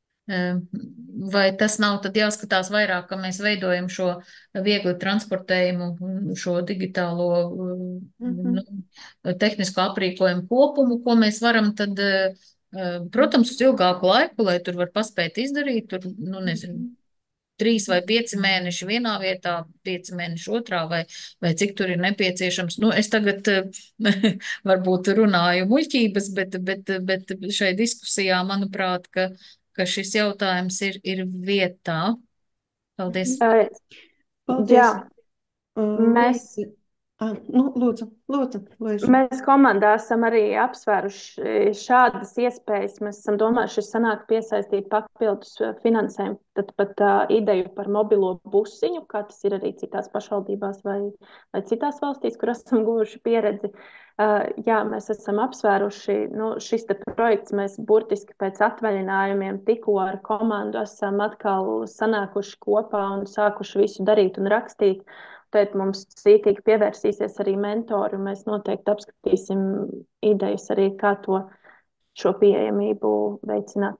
Vai tas nav tad jāskatās vairāk, ka mēs veidojam šo viegli transportējumu, šo digitālo nu, tehnisko aprīkojumu kopumu, ko mēs varam tad, protams, uz ilgāku laiku, lai tur var paspēt izdarīt, tur, nu, nezinu, 3 vai 5 mēneši vienā vietā, 5 mēneši otrā, vai cik tur ir nepieciešams. Nu, es tagad varbūt runāju muļķības, bet šai diskusijā, manuprāt, ka šis jautājums ir vietā. Paldies. Paldies. Jā, mēs. Lūdzu, Lūdzu. Mēs komandā esam arī apsvēruši šādas iespējas. Mēs esam domājuši, sanāk piesaistīt papildus finansējumu, tad pat ideju par mobilo busiņu, kā tas ir arī citās pašvaldībās vai citās valstīs, kur esam guvuši pieredzi. Jā, mēs esam apsvēruši, šis te projekts, mēs burtiski pēc atvaļinājumiem tikko ar komandu esam atkal sanākuši kopā un sākuši visu darīt un rakstīt. Tad mums cītīgi pievērsīsies arī mentori, un mēs noteikti apskatīsim idejas arī, kā šo pieejamību veicināt.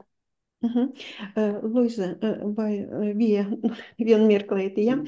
Luiza, vai vienu mirklīti, ja?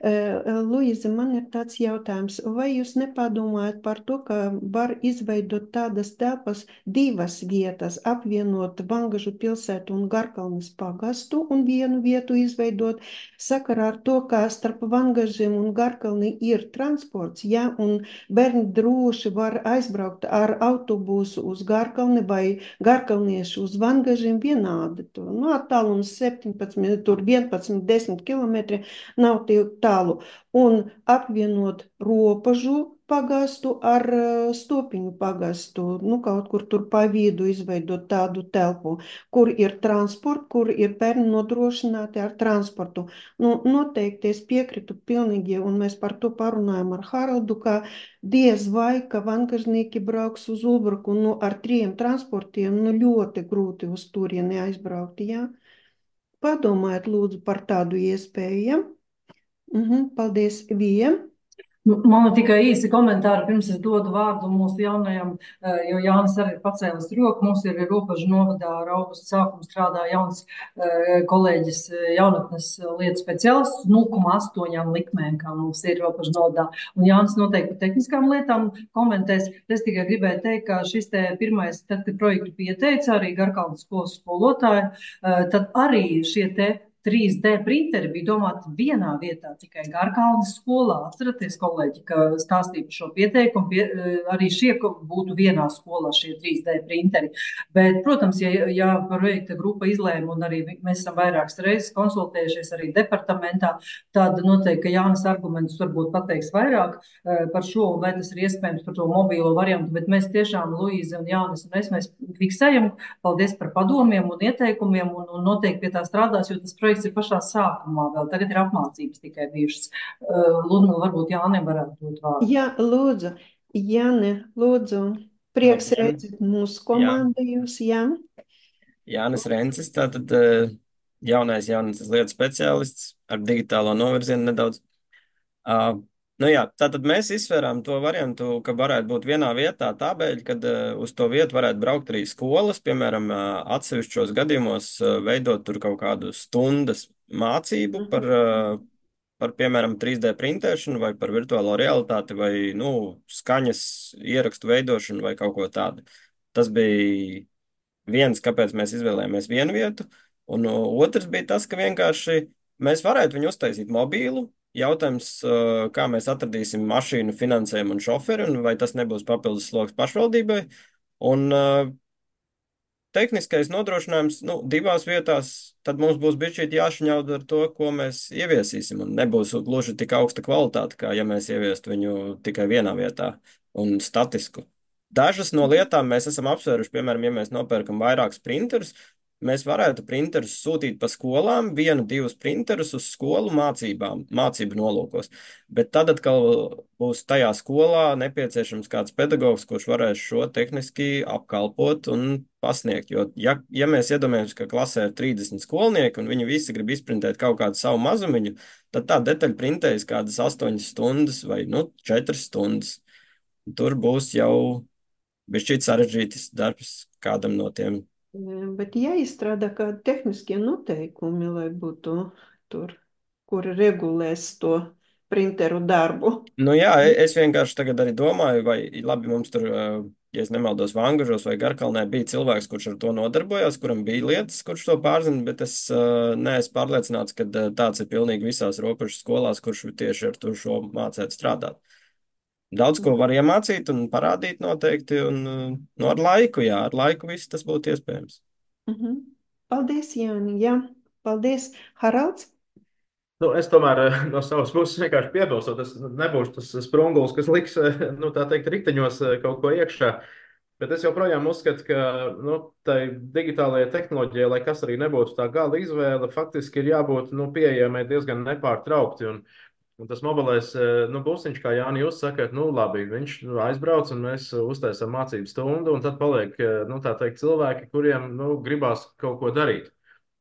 Luiza, man ir tāds jautājums, vai jūs nepadomājat par to, ka var izveidot tādas telpas 2 vietas, apvienot Vangažu pilsētu un Garkalnes pagastu un vienu vietu izveidot sakarā ar to, ka starp Vangažiem un Garkalni ir transports, ja, un bērni droši var aizbraukt ar autobusu uz Garkalni vai garkalnieši uz Vangažiem vienādi. Attālums 17, tur 11, 10 kilometri nav tik tālu. Un apvienot Ropažu pagastu ar Stopiņu pagastu, kaut kur tur pa vidu izveidot tādu telpu, kur ir transports, kur ir bērni nodrošināti ar transportu. Noteikti es piekritu pilnīgi, un mēs par to parunājam ar Haraldu, ka diez vai, ka vangažnieki brauks uz Ulbruku ar 3 transportiem, ļoti grūti uz turieni aizbraukt, jā. Padomājiet lūdzu par tādu iespēju, ja? Paldies, Vija. Man ir tikai īsi komentāri, pirms es dodu vārdu mūsu jaunajam, jo Jānis arī ir pacēlis roku. Mums ir Ropažu novadā ar augustu sākumu strādā jauns kolēģis jaunatnes lietu speciālists 0,8 likmēm, kā mums ir Ropažu novadā. Un Jānis noteikti par tehniskām lietām komentēs. Es tikai gribēju teikt, ka šis te pirmais, tad, kad projektu pieteica arī Garkalnes skolas skolotāji, tad arī šie te 3D printeri bija domāti vienā vietā, tikai Garkalnes skolā. Atceraties, kolēģi, ka stāstīja par šo pieteikumu, arī šie būtu vienā skolā šie 3D printeri. Bet, protams, ja projekta grupa izlēma, un arī mēs esam vairākas reizes konsultējušies arī departamentā, tad noteikti, ka Jānis argumentus varbūt pateiks vairāk par šo, vai tas ir iespējams par to mobīlo variantu, bet mēs tiešām, Luīza un Jānis un mēs fiksējam. Paldies par padomiem un ieteikumiem, un noteikti pie tā strādās, jo tas projekts ir pašā sākumā vēl. Tagad ir apmācības tikai bijušas. Ludmila, varbūt Jānim varētu dot vārdu. Jā, lūdzu. Jāni, lūdzu. Prieks redzēt mūsu komandu jūs, jā. Jānis Rencis, tātad jaunais lietu speciālists ar digitālo novirzienu nedaudz. Tātad mēs izsvērām to variantu, ka varētu būt vienā vietā tābeļ, kad uz to vietu varētu braukt arī skolas, piemēram, atsevišķos gadījumos veidot tur kaut kādu stundas mācību par piemēram, 3D printēšanu vai par virtuālo realitāti vai, skaņas ierakstu veidošanu vai kaut ko tādu. Tas bija viens, kāpēc mēs izvēlējāmies vienu vietu, un otrs bija tas, ka vienkārši mēs varētu viņu uztaisīt mobīlu. Jautājums, kā mēs atradīsim mašīnu, finansējumu un šoferi, un vai tas nebūs papildus sloks pašvaldībai. Un tehniskais nodrošinājums 2 vietās, tad mums būs bišķīt jāšņaud ar to, ko mēs ieviesīsim, un nebūs gluži tik augsta kvalitāte, kā ja mēs ieviestu viņu tikai vienā vietā un statisku. Dažas no lietām mēs esam apsvēruši, piemēram, ja mēs nopērkam vairākus printerus, mēs varētu printerus sūtīt pa skolām, 1, 2 printerus uz skolu mācību nolūkos. Bet tad atkal būs tajā skolā nepieciešams kāds pedagogs, kurš varēs šo tehniski apkalpot un pasniegt. Jo, ja mēs iedomājamies, ka klasē ir 30 skolnieki un viņi visi grib izprintēt kaut kādu savu mazumiņu, tad tā detaļa printējas kādas 8 stundas vai 4 stundas. Tur būs jau bišķīt sarežģītas darbs kādam no tiem. Bet jāizstrādā kādi tehniskie noteikumi, lai būtu tur, kuri regulēs to printeru darbu. Jā, es vienkārši tagad arī domāju, vai labi mums tur, ja es nemaldos, Vangažos vai Garkalnē bija cilvēks, kurš ar to nodarbojās, kuram bija lietas, kurš to pārzina, bet es neesmu pārliecināts, ka tāds ir pilnīgi visās robežu skolās, kurš tieši ar to šo mācēt strādāt. Daudz ko var iemācīt un parādīt noteikti, un ar laiku viss tas būtu iespējams. Paldies, Jāni, jā. Paldies, Haralds. Es tomēr no savas puses vienkārši piebilstu, tas nebūs tas sprungulis, kas liks, tā teikt, riteņos kaut ko iekšā. Bet es joprojām uzskatu, ka tai digitālajai tehnoloģijai, lai kas arī nebūtu tā gala izvēle, faktiski ir jābūt pieejamai diezgan nepārtraukti. Un tas mobilais busiņš, kā Jāni, jūs sakat, labi, viņš aizbrauc un mēs uztaisām mācību stundu, un tad paliek, tā teikt, cilvēki, kuriem, gribās kaut ko darīt.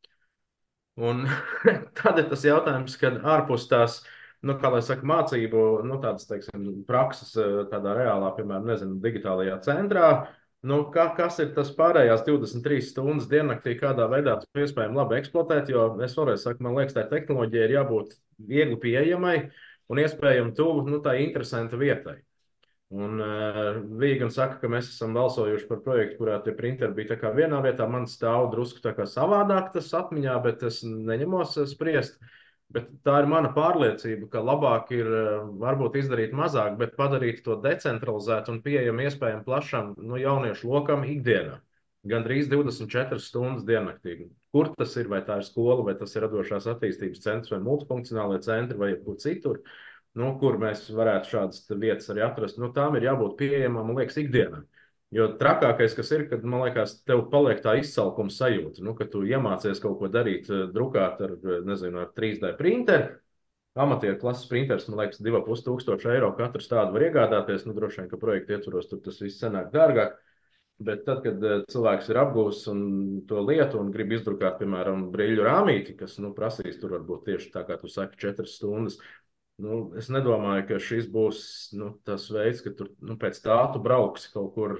Un tad ir tas jautājums, kad ārpus tās, kā lai saka, mācību, tādas, teiksim, prakses tādā reālā, piemēram, nezinu, digitālajā centrā, kas ir tas pārējās 23 stundas diennaktī, kādā veidā to iespējami labi eksploatēt, jo es vēlreiz saku, man liekas, tā tehnoloģija ir jābūt viegli pieejamai un iespējami tuvu, tā interesanta vietai. Un Vīgan saka, ka mēs esam balsojuši par projektu, kurā tie printeri bija tā kā vienā vietā, man stāv drusku tā kā savādāk tas atmiņā, bet es neņemos spriest. Bet tā ir mana pārliecība, ka labāk ir varbūt izdarīt mazāk, bet padarīt to decentralizētu un pieejamu iespējami plašam jauniešu lokam ikdienā. Gandrīz 24 stundas diennaktī. Kur tas ir, vai tā ir skola, vai tas ir radošās attīstības centrs, vai multifunkcionālie centri, vai kur citur, kur mēs varētu šādas vietas arī atrast. Tām ir jābūt pieejamām, man liekas, ikdienā. Jo trakākais, kas ir, kad, man liekas, tev paliek tā izsalkuma sajūta, ka tu iemācies kaut ko darīt, drukāt ar 3D printeri. Amatieru klases printeris, man liekas, 2500 eiro katrs tādu var iegādāties. Droši vien, ka projekta ietvaros tur tas viss sanāk dārgāk. Bet tad, kad cilvēks ir apgūs un to lietu un grib izdrukāt, piemēram, brīļu rāmīti, kas prasīs tur varbūt tieši tā, kā tu saki, 4 stundas, es nedomāju, ka šis būs tas veids, ka tur pēc tā tu brauksi kaut kur.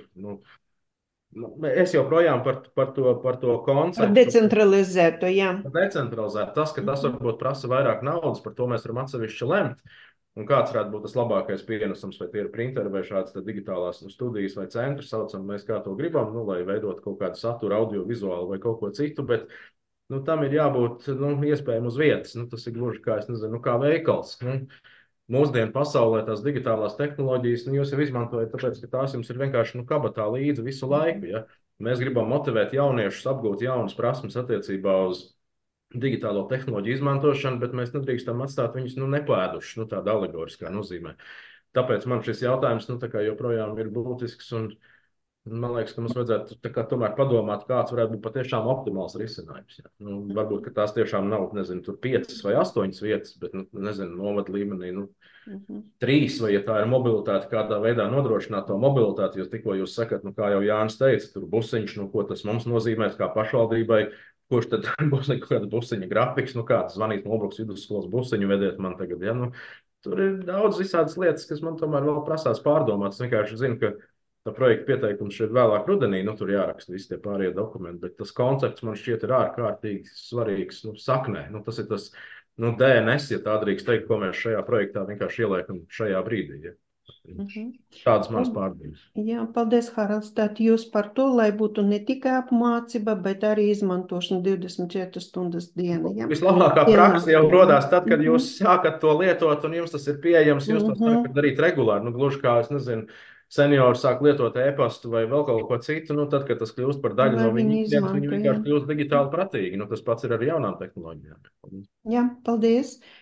Es joprojām par to konceptu. Par decentralizētu, jā. Decentralizētu. Tas, ka tas varbūt prasa vairāk naudas, par to mēs varam atsevišķi lemt. Un kāds varētu būt tas labākais pienesums, vai tie ir printeri vai šāds digitālās studijas vai centri, saucam mēs kā to gribam, lai veidot kaut kādu saturu, audiovizuālu vai kaut ko citu, bet tam ir jābūt iespējami uz vietas. Tas ir gluži kā, kā veikals. Mūsdienu pasaulē tās digitālās tehnoloģijas, jūs jau izmantojat, tāpēc, ka tās jums ir vienkārši kabatā līdzi visu laiku. Ja? Mēs gribam motivēt jauniešus, apgūt jaunas prasmes attiecībā uz digitālo tehnoloģiju izmantošanu, bet mēs nedrīkstam atstāt viņus nepēdušus, tāda alegoriskā nozīmē. Tāpēc man šis jautājums joprojām ir būtisks un man liekas, ka mums vajadzētu tomēr padomāt, kāds varētu būt patiešām optimāls risinājums. Ja? Varbūt, ka tās tiešām nav, tur 5 vai 8 vietas, bet, novada līmenī, 3, vai ja tā ir mobilitāte, kādā veidā nodrošināt to mobilitāti, jo tikko jūs sakat, kā jau Jānis teica, tur busiņš, ko tas mums nozīmēs kā pašvaldībai, kurš tad būs kāda busiņa grafiks, kāds zvanīt Nobruks vidusskolas busiņu vediet man tagad, ja? Tur ir daudz visādas lietas, kas man tomēr vēl prasās pārdomāt. Es vienkārši zinu, ka tā projekta pieteikums šeit vēlāk rudenī, tur jāraksta visi tie pārējie dokumenti, bet tas koncepts man šķiet ir ārkārtīgi svarīgs saknē. Tas ir tas DNS, ja tā drīkst teikt, ko mēs šajā projektā vienkārši ieliekam šajā brīdī. Ja. Tādas manas pārdomas. Jā, paldies, Haralds. Tātad jūs par to, lai būtu ne tikai apmācība, bet arī izmantošana 24 stundas dienā. Ja? Vislabākā praksa jau rodās tad, kad jūs sākat to lietot un jums tas ir pieejams, jūs to sākat darīt regulāri. Gluži kā, es nezinu, seniori sāk lietot e-pastu vai vēl kaut ko citu, tad, kad tas kļūst par daļu no viņa ikdienas, viņi vienkārši kļūst digitāli pratīgi. Tas pats ir ar jaunām tehnoloģijām. Jā, paldies.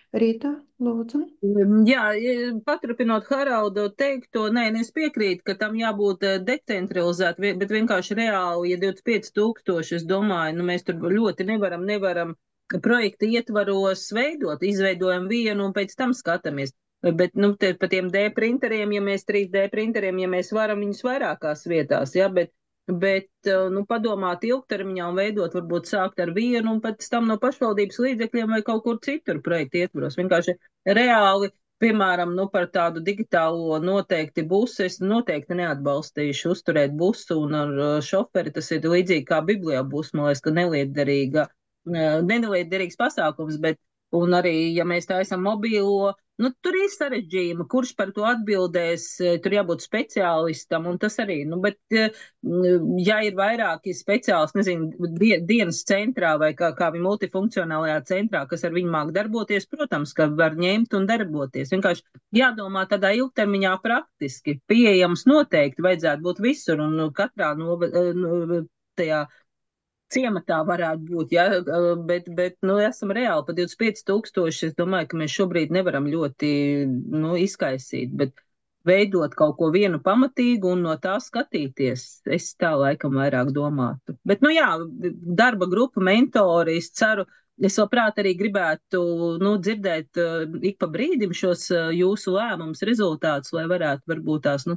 Rīta, lūdzu. Jā, paturpinot Haraldu teikto, nē, es piekrītu, ka tam jābūt decentralizēt, bet vienkārši reāli, ja 25 000, es domāju, mēs tur ļoti nevaram projekta ietvaros izveidojam vienu un pēc tam skatāmies. Bet, pa tiem D printeriem, ja mēs 3D printeriem, ja mēs varam viņus vairākās vietās, ja, bet, padomāt ilgtermiņā un veidot, varbūt sākt ar vienu un pēc tam no pašvaldības līdzekļiem vai kaut kur citur projektu ietvaros. Vienkārši reāli, piemēram, par tādu digitālo noteikti busu, es noteikti neatbalstīšu uzturēt busu un ar šoferi, tas ir līdzīgi kā Biblijā bus, man liekas, ka nelietderīgs pasākums, bet, un arī, ja mēs taisam mobīlo, tur ir sarežģījumi, kurš par to atbildēs, tur jābūt speciālistam, un tas arī, bet, ja ir vairāki speciālisti, nezinu, dienas centrā vai kā multifunkcionālajā centrā, kas ar viņu māk darboties, protams, ka var ņemt un darboties. Vienkārši jādomā tādā ilgtermiņā praktiski, pieejams noteikti vajadzētu būt visur, un katrā tajā ciematā varētu būt, ja, bet esam reāli pa 25 000, es domāju, ka mēs šobrīd nevaram ļoti, izkaisīt, bet veidot kaut ko vienu pamatīgu un no tā skatīties, es tā laikam vairāk domātu. Bet, darba grupa, mentori, es ceru, es labprāt arī gribētu, dzirdēt ik pa brīdim šos jūsu lēmumus, rezultātus, lai varētu varbūt tās,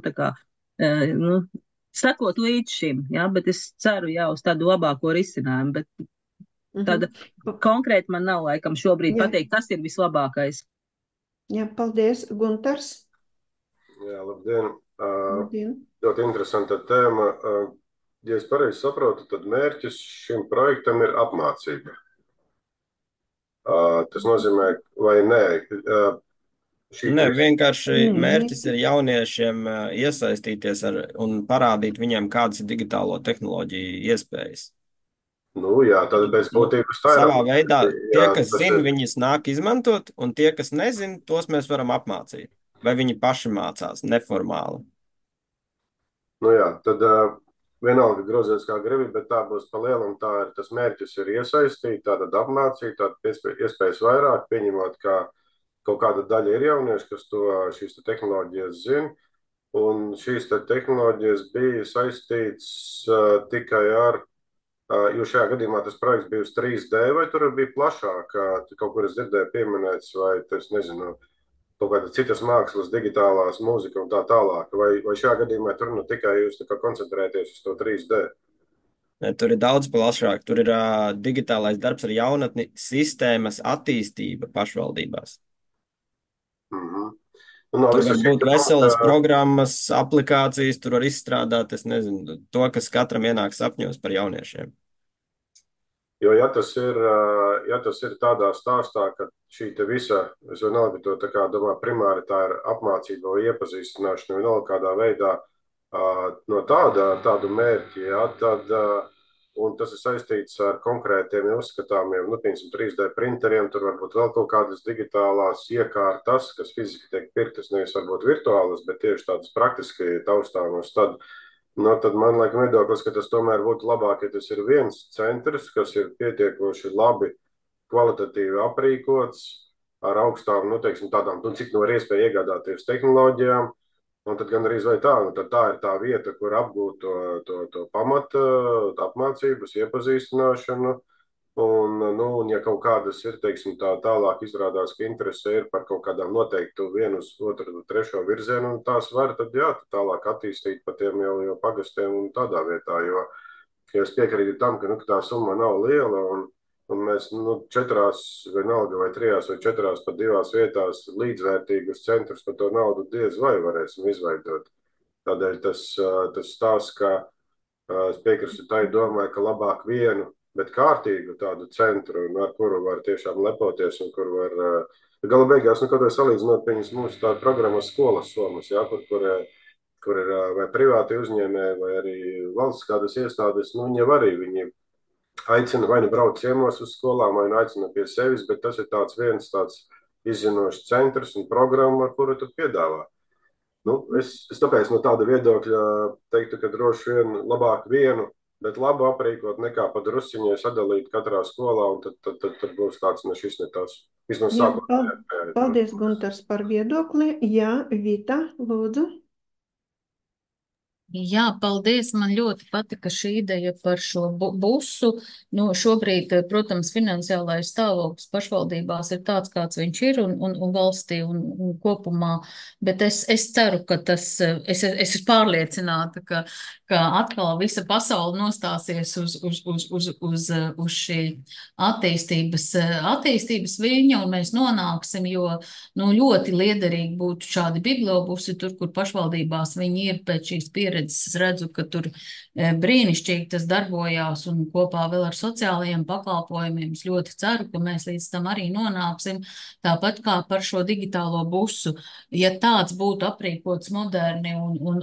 sekot līdz šim, ja, bet es ceru uz tādu labāko risinājumu, bet tāda konkrēti man nav laikam šobrīd pateikt, kas ir vislabākais. Jā, paldies. Guntars? Jā, labdien. Ļoti interesanta tēma. Ja es pareizi saprotu, tad mērķis šim projektam ir apmācība. Tas nozīmē, vai nē? Nē, vienkārši mērķis ir jauniešiem iesaistīties un parādīt viņiem, kādas ir digitālo tehnoloģiju iespējas. Jā, tad pēc būtības tā ir. Savā veidā tie, kas zina, viņas nāk izmantot, un tie, kas nezina, tos mēs varam apmācīt. Vai viņi paši mācās neformāli? Tad vienalga grozies kā gribi, bet tā būs pa lielam, tā ir tas mērķis ir iesaistīt, tātad apmācīt, tātad iespējas vairāk, pieņemot, kā kaut kāda daļa ir jaunieši, kas šīs tehnoloģijas zina, un šīs tehnoloģijas bija saistīts tikai ar, jo šajā gadījumā tas projekts bija uz 3D, vai tur bija plašāk, kaut kur es dzirdēju pieminēts, vai tas, nezinu, kaut kāda citas mākslas, digitālās, mūzika un tā tālāk, vai šajā gadījumā tur tikai jūs koncentrēties uz to 3D? Tur ir daudz plašāk, tur ir digitālais darbs ar jaunatni, sistēmas attīstība pašvaldībās. Tur var būt veselas programmas, aplikācijas, tur var izstrādāt, es nezinu, to, kas katram ienāk sapņos par jauniešiem. Jo, ja tas ir tādā stāstā, ka šī te visa, es vienalga to tā kā domāju, primāri tā ir apmācība vai iepazīstināšana, vienalga kādā veidā no tādu mērķi, tad, un tas ir saistīts ar konkrētiem uzskatāmiem, piemēram, 3D printeriem, tur varbūt vēl kaut kādas digitālās iekārtas, kas fiziski tiek pirktas, nevis varbūt virtuālas, bet tieši tādas praktiski taustāmas, tad man laikam viedoklis, ka tas tomēr būtu labāk, ja tas ir viens centrs, kas ir pietiekoši labi kvalitatīvi aprīkots, ar augstām, tādām, cik var iespēja iegādāties tehnoloģijām. Un tad gan arī vai tā ir tā vieta, kur apgūt to pamata apmācības, iepazīstināšanu. Un ja kaut kādas ir, tālāk izrādās, ka interese ir par kaut kādām noteiktu vienu uz otru, trešo virzienu, un tās var, tad tālāk attīstīt pa tiem jau pagastiem un tādā vietā, jo es piekrītu tam, ka tā summa nav liela, un mēs 4, vienalga vai 3 vai 4 pat 2 vietās līdzvērtīgus centrus par to naudu diez vai varēsim izveidot. Tādēļ tas stāsts, ka es piekrītu tai domai, ka labāk vienu, bet kārtīgu tādu centru, ar kuru var tiešām lepoties un kur var, gala beigās, kaut vai salīdzinot mūsu tādu programmas skolas somas, kur ir vai privāti uzņēmēji vai arī valsts kādas iestādes, viņi arī aicina vai braukt ciemos uz skolām, vai aicina pie sevis, bet tas ir viens tāds izzinošs centrs un programma, ar kuru tad piedāvā. Es tāpēc no tāda viedokļa teiktu, ka droši vien labāk vienu bet labu aprīkot nekā pa drusciņai sadalīt katrā skolā, un tad būs tāds ne šis, ne tas. Vismaz Jā, sākotnējā. paldies, Guntars, par viedokli. Jā, Vita, lūdzu. Jā, paldies. Man ļoti patika šī ideja par šo busu. Nu, šobrīd, protams, finansiālais stāvoklis pašvaldībās ir tāds, kāds viņš ir un valstī un kopumā, bet es ceru, ka tas, es esmu pārliecināta, ka atkal visa pasaule nostāsies uz šī attīstības viņa, un mēs nonāksim, jo, nu, ļoti liederīgi būtu šādi bibliobusi tur, kur pašvaldībās viņi ir pēc šīs pieredzes. Es redzu, ka tur brīnišķīgi tas darbojās un kopā vēl ar sociālajiem pakalpojumiem. Es ļoti ceru, ka mēs līdz tam arī nonāksim. Tāpat kā par šo digitālo busu. Ja tāds būtu aprīkots moderni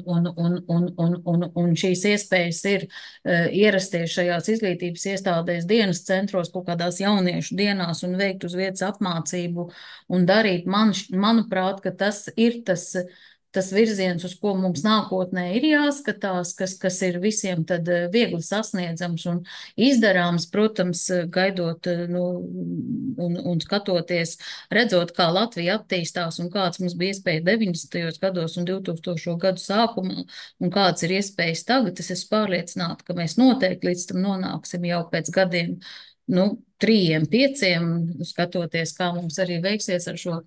un šīs iespējas ir ierasties šajās izglītības iestādēs dienas centros, kaut kādās jauniešu dienās un veikt uz vietas apmācību un darīt, manuprāt, ka tas ir tas virziens, uz ko mums nākotnē ir jāskatās, kas ir visiem tad viegli sasniedzams un izdarāms, protams, gaidot, nu, un skatoties, redzot, kā Latvija attīstās un kāds mums bija iespēja 90. gados un 2000. gadu sākumā un kāds ir iespējas tagad, es esmu pārliecināta, ka mēs noteikti līdz tam nonāksim jau pēc gadiem, nu, 3, 5, skatoties, kā mums arī veiksies ar šo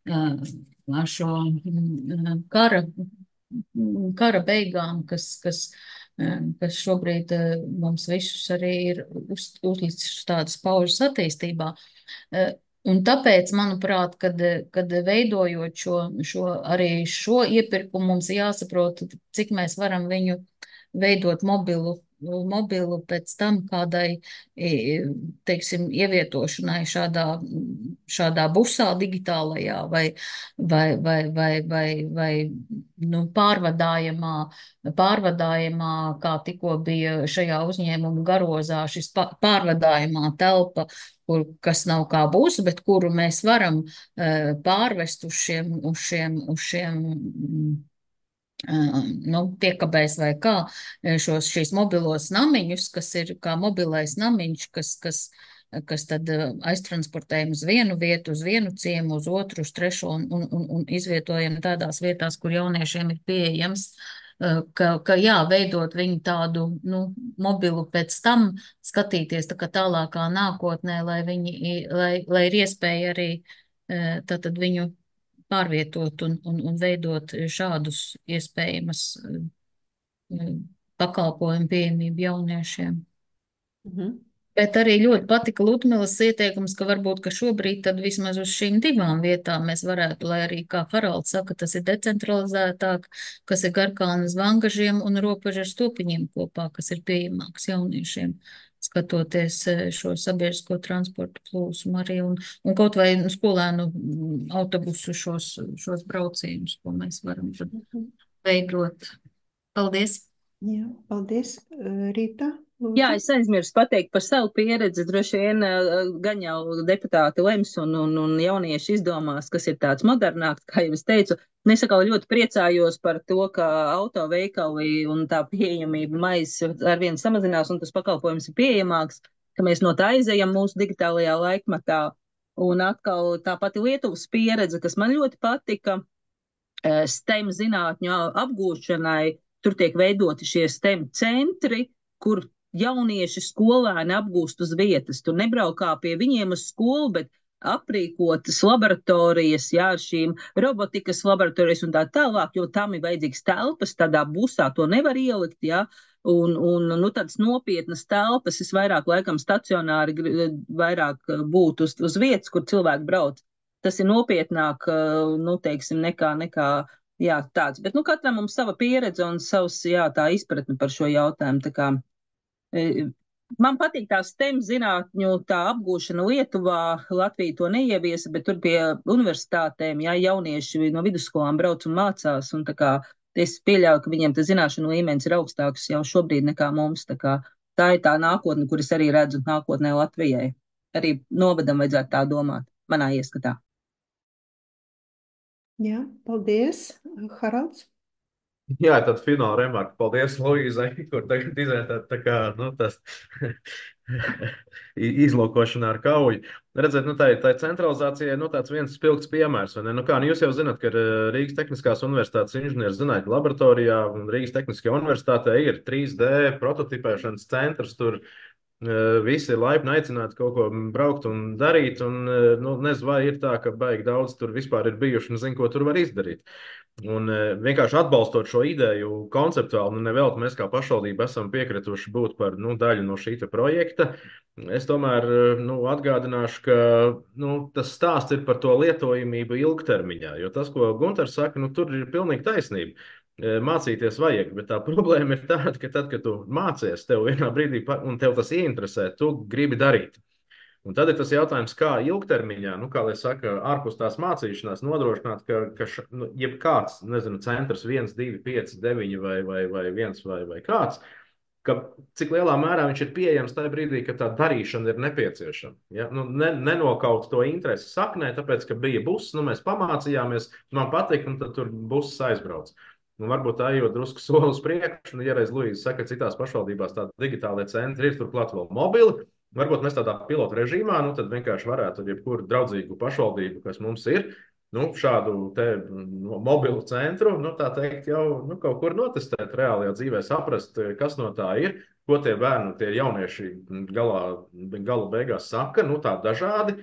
kara beigām, kas šobrīd mums visus arī ir uzlicis uz tādas paužas attīstībā. Un tāpēc, manuprāt, kad veidojot arī šo iepirkumu, mums jāsaprot, cik mēs varam viņu veidot mobilu pēc tam kādai, teiksim, ievietošanai šādā busā digitālajā vai nu, pārvadājumā, kā tikko bija šajā uzņēmuma garozā, šis pārvadājumā telpa, kas nav kā būs, bet kuru mēs varam pārvest uz šiem nu, piekabēs vai kā, šīs mobilos namiņus, kas ir kā mobilais namiņš, kas tad aiztransportējam uz vienu vietu, uz vienu ciemu, uz otru, uz trešo un izvietojam tādās vietās, kur jauniešiem ir pieejams, ka jā, veidot viņu tādu, nu, mobilu pēc tam, skatīties tā kā tālākā nākotnē, lai ir iespēja arī tātad viņu pārvietot un veidot šādus iespējamas pakalpojumu pieejamību jauniešiem. Bet arī ļoti patika Ludmilas ieteikums, ka varbūt, ka šobrīd tad vismaz uz šīm 2 vietām mēs varētu, lai arī, kā Haralds saka, tas ir decentralizētāk, kas ir Garkalnes Vangažiem un Robeža ar Stopiņiem kopā, kas ir pieejamāks jauniešiem, skatoties šo sabiedrisko transportu plūsmu arī un kaut vai skolēnu autobusu šos braucienus, ko mēs varam tad veidot. Paldies! Jā, paldies, Rīta. Lūdzu. Jā, es aizmirsu pateikt par savu pieredzi. Droši vien gan jau deputāti lems un jaunieši izdomās, kas ir tāds modernāks, kā jau es teicu. Es atkal ļoti priecājos par to, ka autoveikali un tā pieejamība maizes arvien samazinās un tas pakalpojums ir pieejamāks, ka mēs no tā aizejam mūsu digitālajā laikmatā. Un atkal tā pati Lietuvas pieredze, kas man ļoti patika, STEM zinātņu apgūšanai, tur tiek veidoti šie STEM centri, kur jaunieši skolēni apgūst uz vietas. Tur nebraukā pie viņiem uz skolu, bet aprīkotas laboratorijas, jā, ar šīm robotikas laboratorijas un tā tālāk, jo tam ir vajadzīgs telpas, tādā busā to nevar ielikt, jā, un nu, tādas nopietnas telpas, es vairāk laikam stacionāri vairāk būtu uz vietas, kur cilvēki brauc. Tas ir nopietnāk, nu, teiksim, nekā jā, tāds. Bet, nu, katram mums sava pieredze un savs, jā, tā izpratne par šo jautājumu, tā kā man patīk tā STEM zinātņu tā apgūšana Lietuvā, Latvija to neieviesa, bet tur pie universitātēm, jā, jaunieši no vidusskolām brauc un mācās, un tā kā es pieļauju, ka viņiem tas zināšanu līmenis ir augstāks jau šobrīd nekā mums, tā ir tā nākotne, kur es arī redzu nākotnē Latvijai. Arī novadam vajadzētu tā domāt, manā ieskatā. Jā, paldies, Haralds. Jā, tad fināla remarka. Paldies, Luīzai, kur tagad izvērtēt tā kā, tas izlūkošana ar kauju. Redzēt, tā centralizācija ir tāds viens spilgts piemērs. Vai ne? Jūs jau zināt, ka Rīgas Tehniskās Universitātes inženieru zinātņu laboratorijā un Rīgas Tehniskajā universitātē ir 3D prototipēšanas centrs. Tur visi ir laipni aicināti kaut ko braukt un darīt. Un, nezinu, vai ir tā, ka baigi daudz tur vispār ir bijuši un zina, ko tur var izdarīt. Un vienkārši atbalstot šo ideju konceptuāli, nevelti mēs kā pašvaldība esam piekrituši būt par daļu no šī projekta. Es tomēr atgādināšu, ka tas stāsts ir par to lietojamību ilgtermiņā. Jo tas, ko Gunters saka, tur ir pilnīgi taisnība. Mācīties vajag, bet tā problēma ir tāda, ka tad, kad tu mācies, tev vienā brīdī, un tev tas ieinteresē, tu gribi darīt. Un tad ir tas jautājums, kā ilgtermiņā, kā lai saka, ārpus tās mācīšanās nodrošināt, ka jebkāds, nezinu, centrs 1, 2, 5, 9 vai 1 vai kāds, ka cik lielā mērā viņš ir pieejams tajā brīdī, kad tā darīšana ir nepieciešama. Ja? Nenokaut to interesi saknē, tāpēc, ka bija buss, mēs pamācījāmies, man patika, un tad tur buss aizbrauc. Varbūt tā ejot drusku soli uz priekšu, ja reiz Luīza saka, ka citās pašvaldībās tādi digitālie centri ir turklāt vēl mobili, varbūt mēs tādā pilotu režīmā, tad vienkārši varētu jebkuru draudzīgu pašvaldību, kas mums ir, šādu te mobilu centru, tā teikt, jau kaut kur notestēt reālajā dzīvē, saprast, kas no tā ir, ko tie bērni, tie jaunieši gala beigās saka, tā dažādi.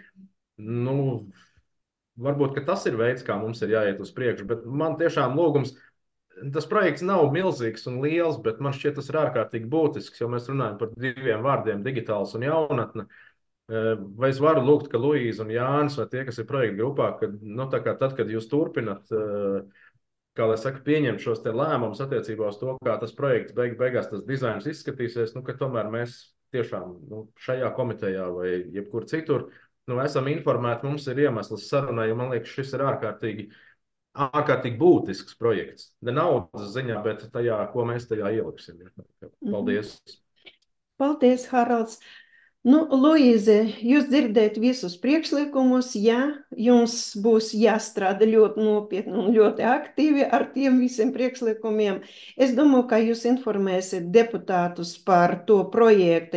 Varbūt, ka tas ir veids, kā mums ir jāiet uz priekšu, bet man tiešām lūgums, tas projekts nav milzīgs un liels, bet man šķiet, tas ir ārkārtīgi būtisks, jo mēs runājam par 2 vārdiem - digitāls un jaunatne. Vai es varu lūgt, ka Luīza un Jānis vai tie, kas ir projekta grupā, tad, kad jūs turpinat, kā lai saka, pieņemt šos te lēmumus attiecībā uz to, kā tas projekts beigās tas dizains izskatīsies, ka tomēr mēs tiešām šajā komitejā vai jebkur citur esam informēti, mums ir iemesls sarunai, un man liekas, šis ir ārkārtīgi būtisks projekts. Ne naudas ziņā, bet tajā, ko mēs tajā ieliksim. Paldies! Paldies, Haralds! Luīze, jūs dzirdēt visus priekšlikumus, ja jums būs jāstrādā ļoti nopietni un ļoti aktīvi ar tiem visiem priekšlikumiem. Es domāju, ka jūs informēsiet deputātus par to projekta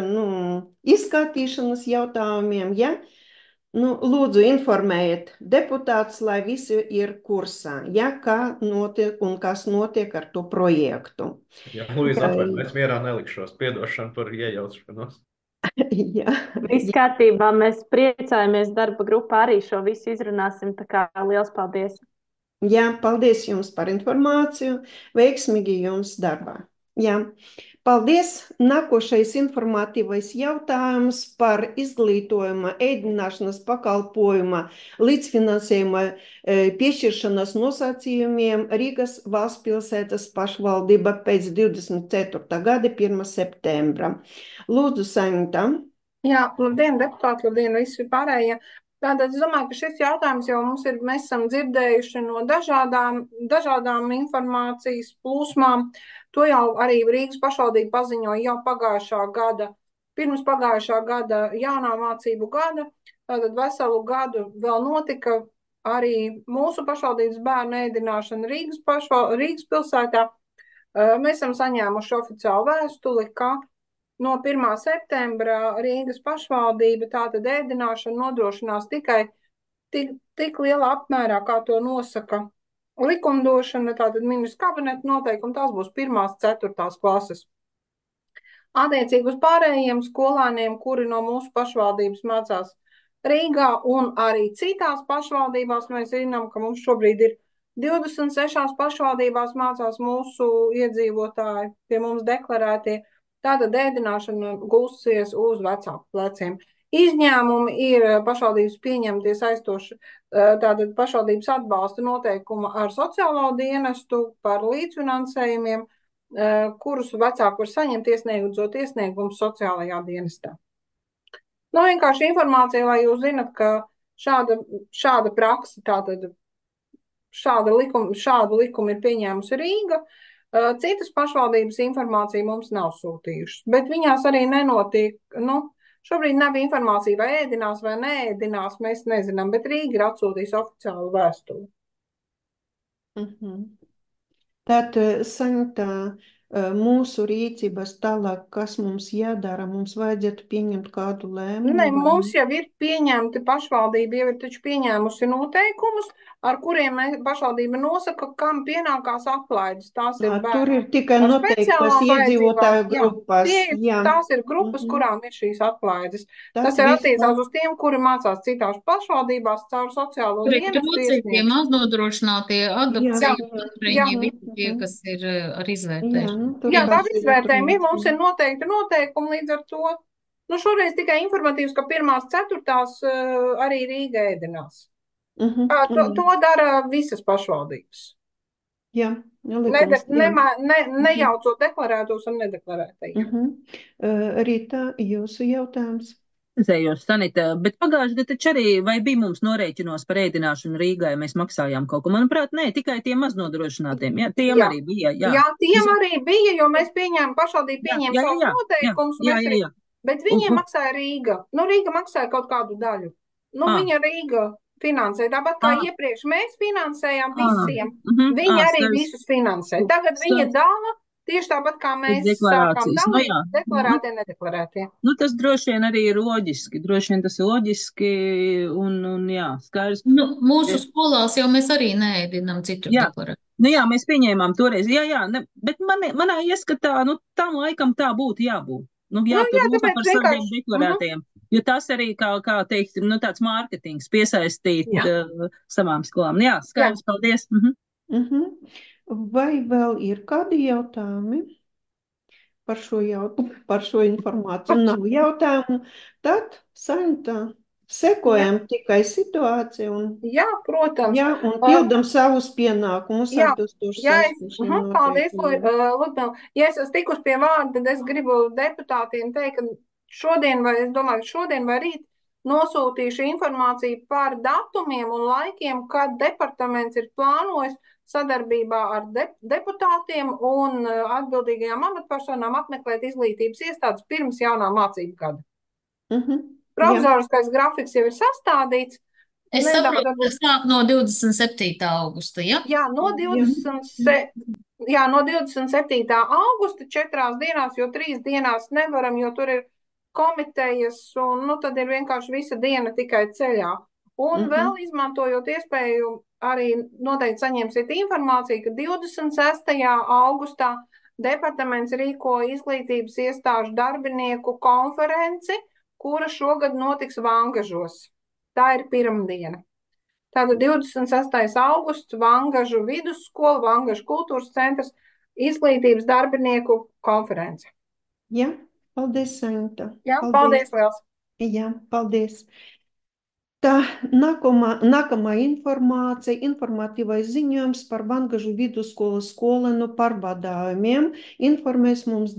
izskatīšanas jautājumiem, ja? Lūdzu, informējiet deputātus, lai visi ir kursā, ja, kā notiek un kas notiek ar to projektu. Jā, Luīza, atvainojiet, es mierā nelikšos. Piedošanu par iejaušanos. Jā. Viss kārtībā, mēs priecājamies, darba grupā arī šo visu izrunāsim, tā kā liels paldies. Jā, paldies jums par informāciju, veiksmīgi jums darbā. Jā. Paldies! Nākošais informatīvais jautājums par izglītojuma ēdināšanas pakalpojuma līdzfinansējuma piešķiršanas nosacījumiem Rīgas valstspilsētas pašvaldība pēc 24. gada 1. septembra. Lūdzu, Saimta. Jā, labdien, deputāti, labdien, visi pārējie. Tātad es domāju, ka šis jautājums jau mēs esam dzirdējuši no dažādām informācijas plūsmām. To jau arī Rīgas pašvaldība paziņoja jau pirms pagājušā gada jaunā mācību gada. Tātad veselu gadu vēl notika arī mūsu pašvaldības bērnu ēdināšana Rīgas pilsētā. Mēs esam saņēmuši oficiālu vēstuli, ka no 1. septembra Rīgas pašvaldība tātad ēdināšanu nodrošinās tikai tik lielā apmērā, kā to nosaka likumdošana, tātad ministrs kabineta noteikumi, tās būs 1. 4. klases. Attiecīgi uz pārējiem skolēniem, kuri no mūsu pašvaldības mācās Rīgā un arī citās pašvaldībās, mēs zinām, ka mums šobrīd ir 26 pašvaldībās mācās mūsu iedzīvotāji, pie mums deklarētie. Tātad ēdināšana gulsies uz vecāku pleciem. Izņēmumi ir pašvaldības pieņemtie saistoši, tātad pašvaldības atbalsta noteikuma ar sociālo dienestu par līdzfinansējumiem, kurus vecāki var saņemt iesniedzot iesniegumu sociālajā dienestā. Vienkārši informācija, lai jūs zinat, ka šāda praksa, tātad šādu likumu ir pieņēmusi Rīga. Citas pašvaldības informāciju mums nav sūtījušas, bet viņās arī nenotiek, šobrīd nav informācija, vai ēdinās vai neēdinās, mēs nezinām, bet Rīga ir atsūtījusi oficiālu vēstuli. Tad, Saņta, mūsu rīcības tālāk, kas mums jādara, mums vajadzētu pieņemt kādu lēmumu. Nē, mums jau ir pieņemti, pašvaldība jau ir taču pieņēmusi noteikumus, ar kuriem pašvaldība nosaka, kam pienākās atlaides. Tās ir Tur ir tikai ar noteiktas speciālām iedzīvotāju vajadzībām. grupas. Jā. Tās ir grupas, kurām ir šīs atlaides. Tas Tas ir viss attiecās uz tiem, kuri mācās citās pašvaldībās caur sociālo dienestu Trūcīgie, iesniedz. maznodrošinātie, adopciju, Jā. viņi visi tie, kas ir ar izvērtēšanu. Jā, tā izvērtējumi ir, mums ir noteikti noteikumi līdz ar to. Nu, šoreiz tikai informatīvs, ka 1.4. arī Rīga ēdinās. To dara visas pašvaldības. Jā, nejaucot deklarētos un nedeklarētajiem. Rīta, jūsu jautājums? Zējos, Sanita, bet pagājušajā gadā taču arī vai bija mums norēķinos par ēdināšanu Rīgā, ja mēs maksājām kaut ko? Manuprāt, nē, tikai tiem maznodrošinātiem. Jā, tiem arī bija. Jā, tiem arī bija, jo mēs pieņēmām, pašvaldība pieņēma savus noteikumus, bet viņiem maksāja Rīga. Nu, Rīga maksāja kaut kādu daļu. Nu, viņa Rīga finansēja, tāpat kā iepriekš mēs finansējām visiem. Viņi arī visus finansēja. Tagad viņa dala tieši tāpat kā mēs sākām dalīt, deklarētie, nedeklarētie. Nu, tas droši vien arī ir loģiski. Droši vien tas ir loģiski un jā, skaidrs. Nu, mūsu skolās jau mēs arī neēdinām citur deklarēt. Nu jā, mēs pieņēmām toreiz, bet manā ieskatā, nu, tam laikam tā būtu jābūt. Nu, jātur rūpa par saviem deklarētajiem. Jo tas arī, kā teiksim, nu, tāds mārketings piesaistīt savām skolām. Jā, skaidrs, paldies. Vai vēl ir kādi jautājumi par šo informāciju? Nav jautājumu. Tad, Saņta, sekojam tikai situāciju protams. Un pildam savus pienākumus. Paldies, Ludmila. Ja es esmu tikus pie vārda, tad es gribu deputātiem teikt, ka šodien vai rīt nosūtīšu informāciju par datumiem un laikiem, kad departaments ir plānojis sadarbībā ar deputātiem un atbildīgajām amatpersonām apmeklēt izglītības iestādes pirms jaunā mācību gada. Provizoriskais grafiks jau ir sastādīts. Es saprotu, ka sāk no 27. augusta, ja? Jā, no 27. augusta 4 dienās, jo 3 dienās nevaram, jo tur ir komitejas un, tad ir vienkārši visa diena tikai ceļā. Un vēl izmantojot iespēju, arī noteikti saņemsiet informāciju, ka 26. augustā departaments rīko izglītības iestāžu darbinieku konferenci, kura šogad notiks Vangažos. Tā ir pirmdiena. Tātad 26. augusts, Vangažu vidusskola, Vangažu kultūras centrs, izglītības darbinieku konference. Jā, paldies, Saņta. Jā, paldies liels. Jā, paldies. Tā nākamā informācija, informatīvais ziņojums par Vangažu vidusskolas skolēnu pārvadājumiem. Informēs mums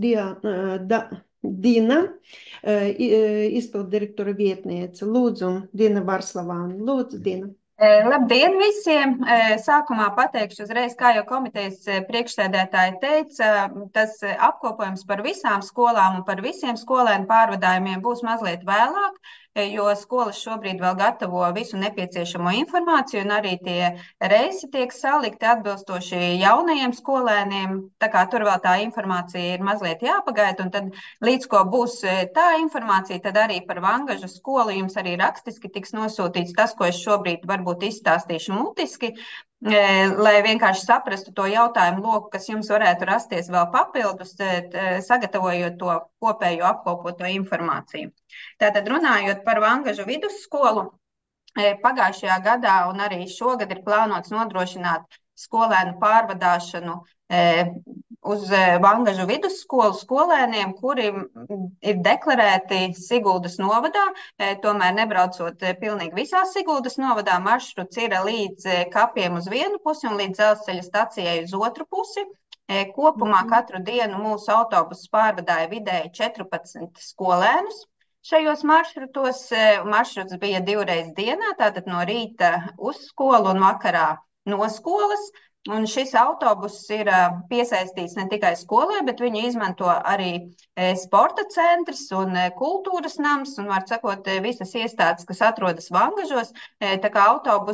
Dina, izpildirektora vietniece. Lūdzu, Dina Varslavāna. Lūdzu, Dina. Labdien visiem! Sākumā pateikšu uzreiz, kā jau komitejas priekšsēdētāji teica, tas apkopojums par visām skolām un par visiem skolēnu pārvadājumiem būs mazliet vēlāk, jo skolas šobrīd vēl gatavo visu nepieciešamo informāciju un arī tie reisi tiek salikti atbilstoši jaunajiem skolēniem, tā kā tur vēl tā informācija ir mazliet jāpagaida, un tad līdz ko būs tā informācija, tad arī par Vangažu skolu jums arī rakstiski tiks nosūtīts tas, ko es šobrīd varbūt izstāstīšu mutiski, lai vienkārši saprastu to jautājumu loku, kas jums varētu rasties vēl papildus, sagatavojot to kopējo apkopoto informāciju. Tātad runājot par Vangažu vidusskolu, pagājušajā gadā un arī šogad ir plānots nodrošināt skolēnu pārvadāšanu uz Vangažu vidusskolu skolēniem, kuri ir deklarēti Siguldas novadā, tomēr nebraucot pilnīgi visās Siguldas novadā, maršruts ir līdz kapiem uz vienu pusi un līdz dzelzceļa stacijai uz otru pusi. Kopumā katru dienu mūsu autobusus pārvadāja vidēji 14 skolēnus. Šajos maršrutos maršruts bija 2 reizes dienā, tātad no rīta uz skolu un vakarā no skolas. Un šis autobuss ir piesaistīts ne tikai skolai, bet viņu izmanto arī sporta centrs un kultūras nams, un var sakot, visas iestādes, kas atrodas Vangažos. Tā kā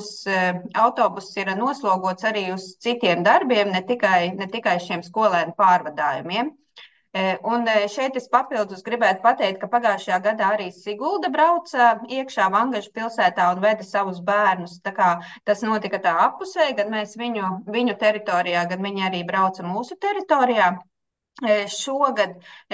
autobuss ir noslogots arī uz citiem darbiem, ne tikai šiem skolēnu pārvadājumiem. Un šeit es papildus gribētu pateikt, ka pagājušajā gadā arī Sigulda brauca iekšā Vangažu pilsētā un veda savus bērnus. Tā kā tas notika tā apusē, gan mēs viņu teritorijā, gan viņi arī brauca mūsu teritorijā. Šogad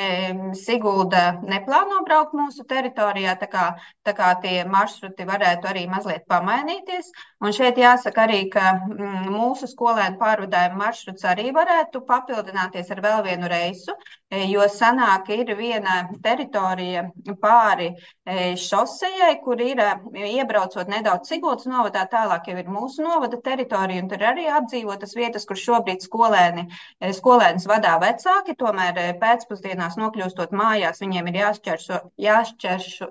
Sigulda neplāno braukt mūsu teritorijā, tā kā tie maršruti varētu arī mazliet pamainīties. Un šeit jāsaka arī, ka mūsu skolēnu pārvadājuma maršruts arī varētu papildināties ar vēl vienu reisu, jo sanāk ir viena teritorija pāri šosejai, kur ir iebraucot nedaudz Siguldas novadā, tālāk jau ir mūsu novada teritorija, un tur arī apdzīvotas vietas, kur šobrīd skolēnus vadā vecāki, tomēr pēcpusdienās nokļūstot mājās, viņiem ir jāšķēršo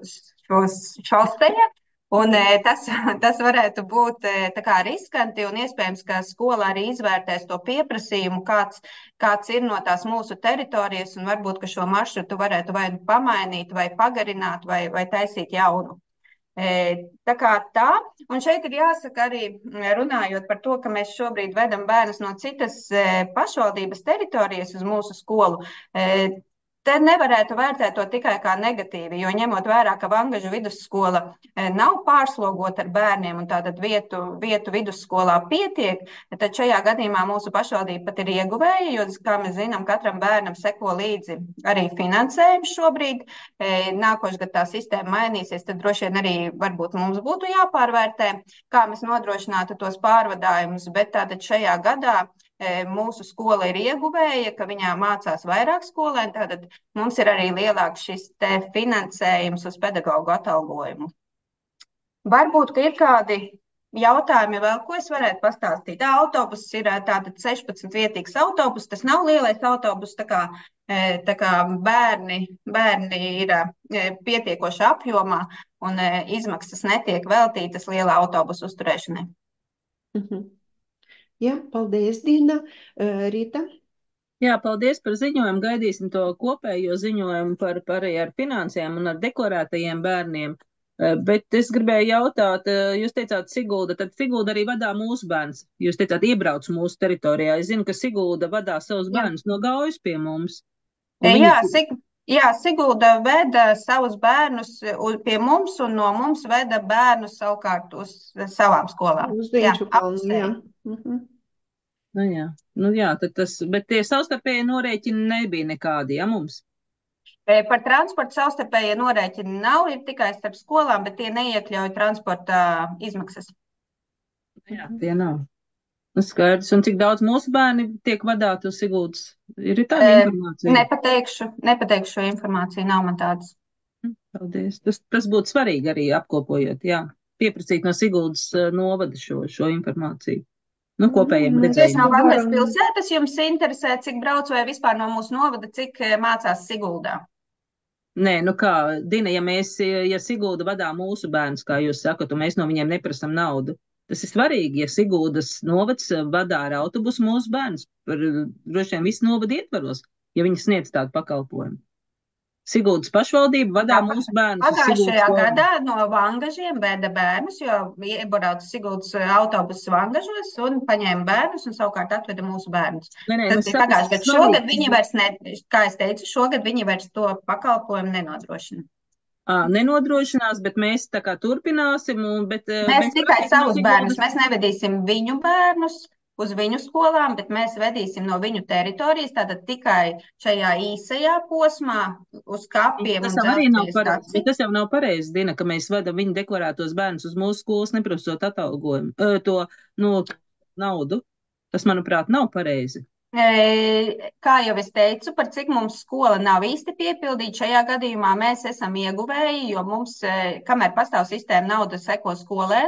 šoseja. Un tas varētu būt tā kā riskanti, un iespējams, ka skola arī izvērtēs to pieprasījumu, kāds ir no tās mūsu teritorijas, un varbūt, ka šo maršrutu varētu vai pamainīt, vai pagarināt, vai taisīt jaunu. Tā kā tā, un šeit ir jāsaka arī runājot par to, ka mēs šobrīd vedam bērnus no citas pašvaldības teritorijas uz mūsu skolu. Te nevarētu vērtēt to tikai kā negatīvi, jo ņemot vērā, ka Vangažu vidusskola nav pārslogota ar bērniem un tātad vietu vidusskolā pietiek, tad šajā gadījumā mūsu pašvaldība pat ir ieguvēja, jo, kā mēs zinām, katram bērnam seko līdzi arī finansējums šobrīd. Nākošais gads tā sistēma mainīsies, tad droši vien arī varbūt mums būtu jāpārvērtē, kā mēs nodrošinātu tos pārvadājumus, bet tātad šajā gadā mūsu skola ir ieguvēja, ka viņā mācās vairāk skolēni, tātad mums ir arī lielāks šis te finansējums uz pedagoģu atalgojumu. Varbūt, ka ir kādi jautājumi vēl, ko es varētu pastāstīt. Autobus ir tātad 16 vietīgs autobus, tas nav lielais autobus, tā kā bērni ir pietiekoši apjomā un izmaksas netiek veltītas lielā autobusu uzturēšanai. Jā, paldies, Dina. Rīta? Jā, paldies par ziņojumu. Gaidīsim to kopējo ziņojumu par ar finansēm un ar deklarētajiem bērniem. Bet es gribēju jautāt, jūs teicāt Sigulda, tad Sigulda arī vadā mūsu bērns. Jūs teicāt, iebrauc mūsu teritorijā. Es zinu, ka Sigulda vadā savus bērnus no Gaujas pie mums. Jā, Sigulda veda savus bērnus pie mums un no mums veda bērnus savukārt uz savām skolām. Uz Dienču kalnu, jā. Nu jā, tad tas, bet tie savstarpēji norēķini nebija nekādi, ja mums? Par transportu savstarpējie norēķini nav, ir tikai starp skolām, bet tie neiekļauj transporta izmaksas. Jā, tie nav. Nu, skaidrs. Un cik daudz mūsu bērni tiek vadāti uz Siguldas? Ir tāda informācija? Nepateikšu šo informāciju, nav man tādas. Paldies. Tas būtu svarīgi arī apkopojot, jā. Pieprasīt no Siguldas novada šo informāciju. Nu, kopējiem redzējumiem. No Vangažu pilsētas jums interesē, cik brauc vai vispār no mūsu novada, cik mācās Siguldā? Nē, nu kā, Dina, ja Sigulda vadā mūsu bērnus, kā jūs sakat, un mēs no viņiem neprasam naudu, tas ir svarīgi, ja Siguldas novads vadā ar autobusu mūsu bērnus, droši vien visu novadu ietvaros, ja viņi sniedz tādu pakalpojumu. Siguldas pašvaldība vadā mūsu bērnus. Pagājušajā gadā no Vangažiem veda bērnus, jo iebrauca Siguldas autobuss Vangažos un paņēma bērnus un savukārt atveda mūsu bērnus. Tas ir pagājušajā gadā. Šogad viņi vairs, kā es teicu, šogad viņi vairs to pakalpojumu nenodrošina. Nenodrošinās, bet mēs tā kā turpināsim. Mēs tikai savus bērnus, mēs nevedīsim viņu bērnus uz viņu skolām, bet mēs vedīsim no viņu teritorijas, tātad tikai šajā īsajā posmā uz kapiem un dzelzceļa stāciju. Tas jau nav pareizi, Dina, ka mēs vedam viņu deklarētos bērnus uz mūsu skolas, neprasot atalgojumu, naudu. Tas, manuprāt, nav pareizi. Kā jau es teicu, par cik mums skola nav īsti piepildīta, šajā gadījumā mēs esam ieguvēji, jo mums, kamēr pastāv sistēma, nauda seko skolēnam,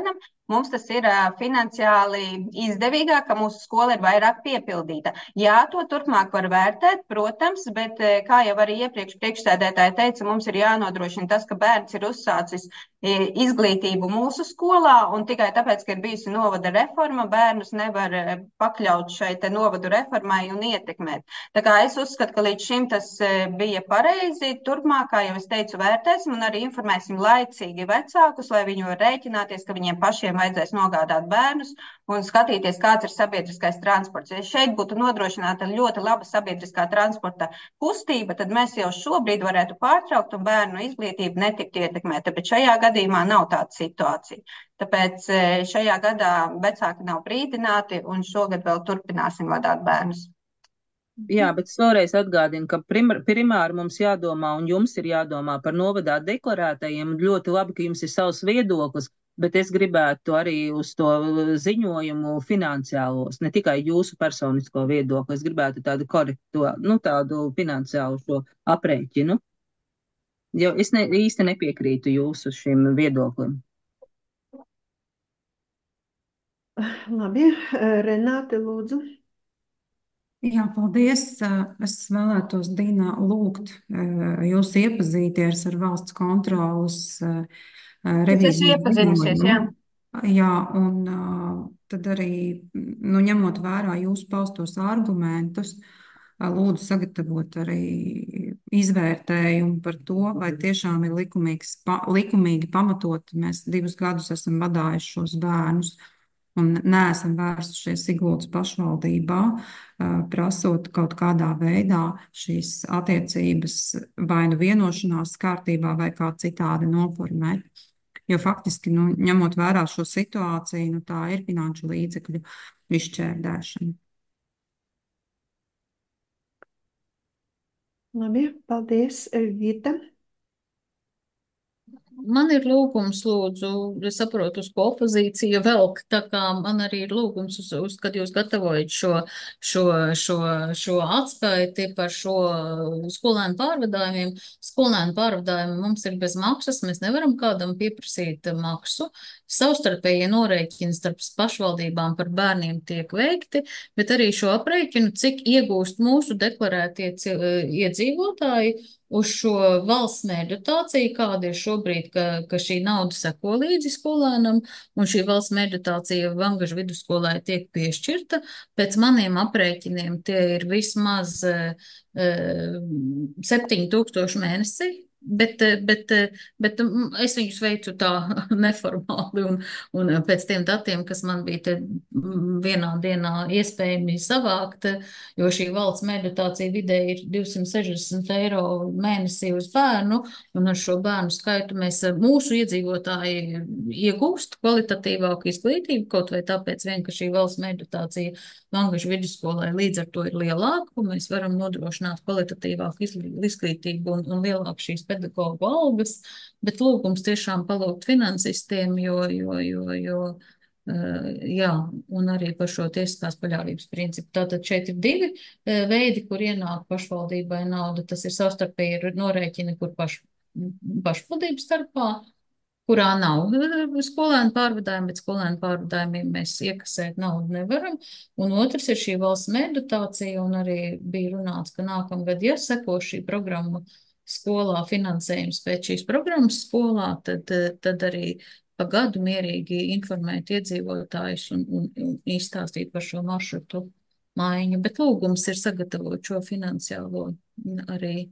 mums tas ir finansiāli izdevīgāk, ka mūsu skola ir vairāk piepildīta. Jā, to turpmāk var vērtēt, protams, bet, kā jau arī iepriekš priekšsēdētāji teica, mums ir jānodrošina tas, ka bērns ir uzsācis izglītību mūsu skolā, un tikai tāpēc, ka ir bijusi novada reforma, bērnus nevar pakļaut šai te novadu reformai un ietekmēt. Tā kā es uzskatu, ka līdz šim tas bija pareizi. Turpmāk, kā jau es teicu, vērtēsim un arī informēsim laicīgi vecākus, lai viņi var rēķināties, ka viņiem pašiem vajadzēs nogādāt bērnus un skatīties, kāds ir sabiedriskais transports. Ja šeit būtu nodrošināta ļoti laba sabiedriskā transporta kustība, tad mēs jau šobrīd varētu pārtraukt un bērnu izglītība netiktu ietekmēta. Bet šajā gadījumā nav tāda situācija. Tāpēc šajā gadā vecāki nav brīdināti un šogad vēl turpināsim vadīt bērnus. Jā, bet es vēlreiz atgādinu, ka primāri mums jādomā un jums ir jādomā par novadā deklarētajiem. Ļoti labi, ka jums ir savs viedoklis, bet es gribētu arī uz to ziņojumu finansiālos, ne tikai jūsu personisko viedokli. Es gribētu tādu korekto, tādu finansiālu šo aprēķinu. Jo es īsti nepiekrītu jūsu šim viedoklim. Labi, Renāte, lūdzu. Jā, paldies. Es vēlētos, Dina, lūgt jūs iepazīties ar valsts kontrolas revīzijas Es iepazinusies, jā. Jā, un tad arī, ņemot vērā jūsu paustos argumentus, lūdzu sagatavot arī izvērtējumu par to, vai tiešām ir likumīgi pamatot. Mēs 2 gadus esam vadājuši šos bērnus un neesam vērsušies Siguldas pašvaldībā, prasot kaut kādā veidā šīs attiecības vai nu vienošanās kārtībā vai kā citādi noformēt. Jo faktiski, ņemot vērā šo situāciju, tā ir finanšu līdzekļu izšķērdēšana. Labi, paldies, Vita. Man ir lūgums, lūdzu, es saprotu, uz ko opozīcija velk, tā kā man arī ir lūgums, kad jūs gatavojat šo atskaiti par šo skolēnu pārvadājumiem. Skolēnu pārvadājumi mums ir bez maksas, mēs nevaram kādam pieprasīt maksu. Savstarpējie norēķini starp pašvaldībām par bērniem tiek veikti, bet arī šo aprēķinu, cik iegūst mūsu deklarētie iedzīvotāji uz šo valsts mērķu dotāciju, kāda ir šobrīd, ka šī nauda seko līdzi skolēnam, un šī valsts mērķu dotācija Vangažu vidusskolai tiek piešķirta. Pēc maniem aprēķiniem tie ir vismaz 7000 mēnesī. Bet es viņus veicu tā neformāli un pēc tiem datiem, kas man bija te vienā dienā iespējami savākt, jo šī valsts meditācija vidēji ir 260 eiro mēnesī uz bērnu, un ar šo bērnu skaitu mūsu iedzīvotāji iegūst kvalitatīvāku izglītību, kaut vai tāpēc vien, ka šī valsts meditācija Vangažu vidusskolai līdz ar to ir lielāka, un mēs varam nodrošināt kvalitatīvāku izglītību un lielāku šīs pedagoģu algas, bet lūgums tiešām palūgt finansistiem, jo jā, un arī par šo tiesiskās paļāvības principu. Tātad šeit ir 2 veidi, kur ienāk pašvaldībai nauda. Tas ir savstarpēji norēķini, kur pašvaldību starpā, kurā nav skolēnu pārvadājumi, bet skolēnu pārvadājumiem mēs iekasēt naudu nevaram. Un otrs ir šī valsts meditācija, un arī bija runāts, ka nākamgad, ja seko šī programma skolā finansējums pēc šīs programmas skolā, tad arī pa gadu mierīgi informēt iedzīvotājus un izstāstīt par šo maršrutu maiņu. Bet lūgums ir sagatavot šo finansiālo arī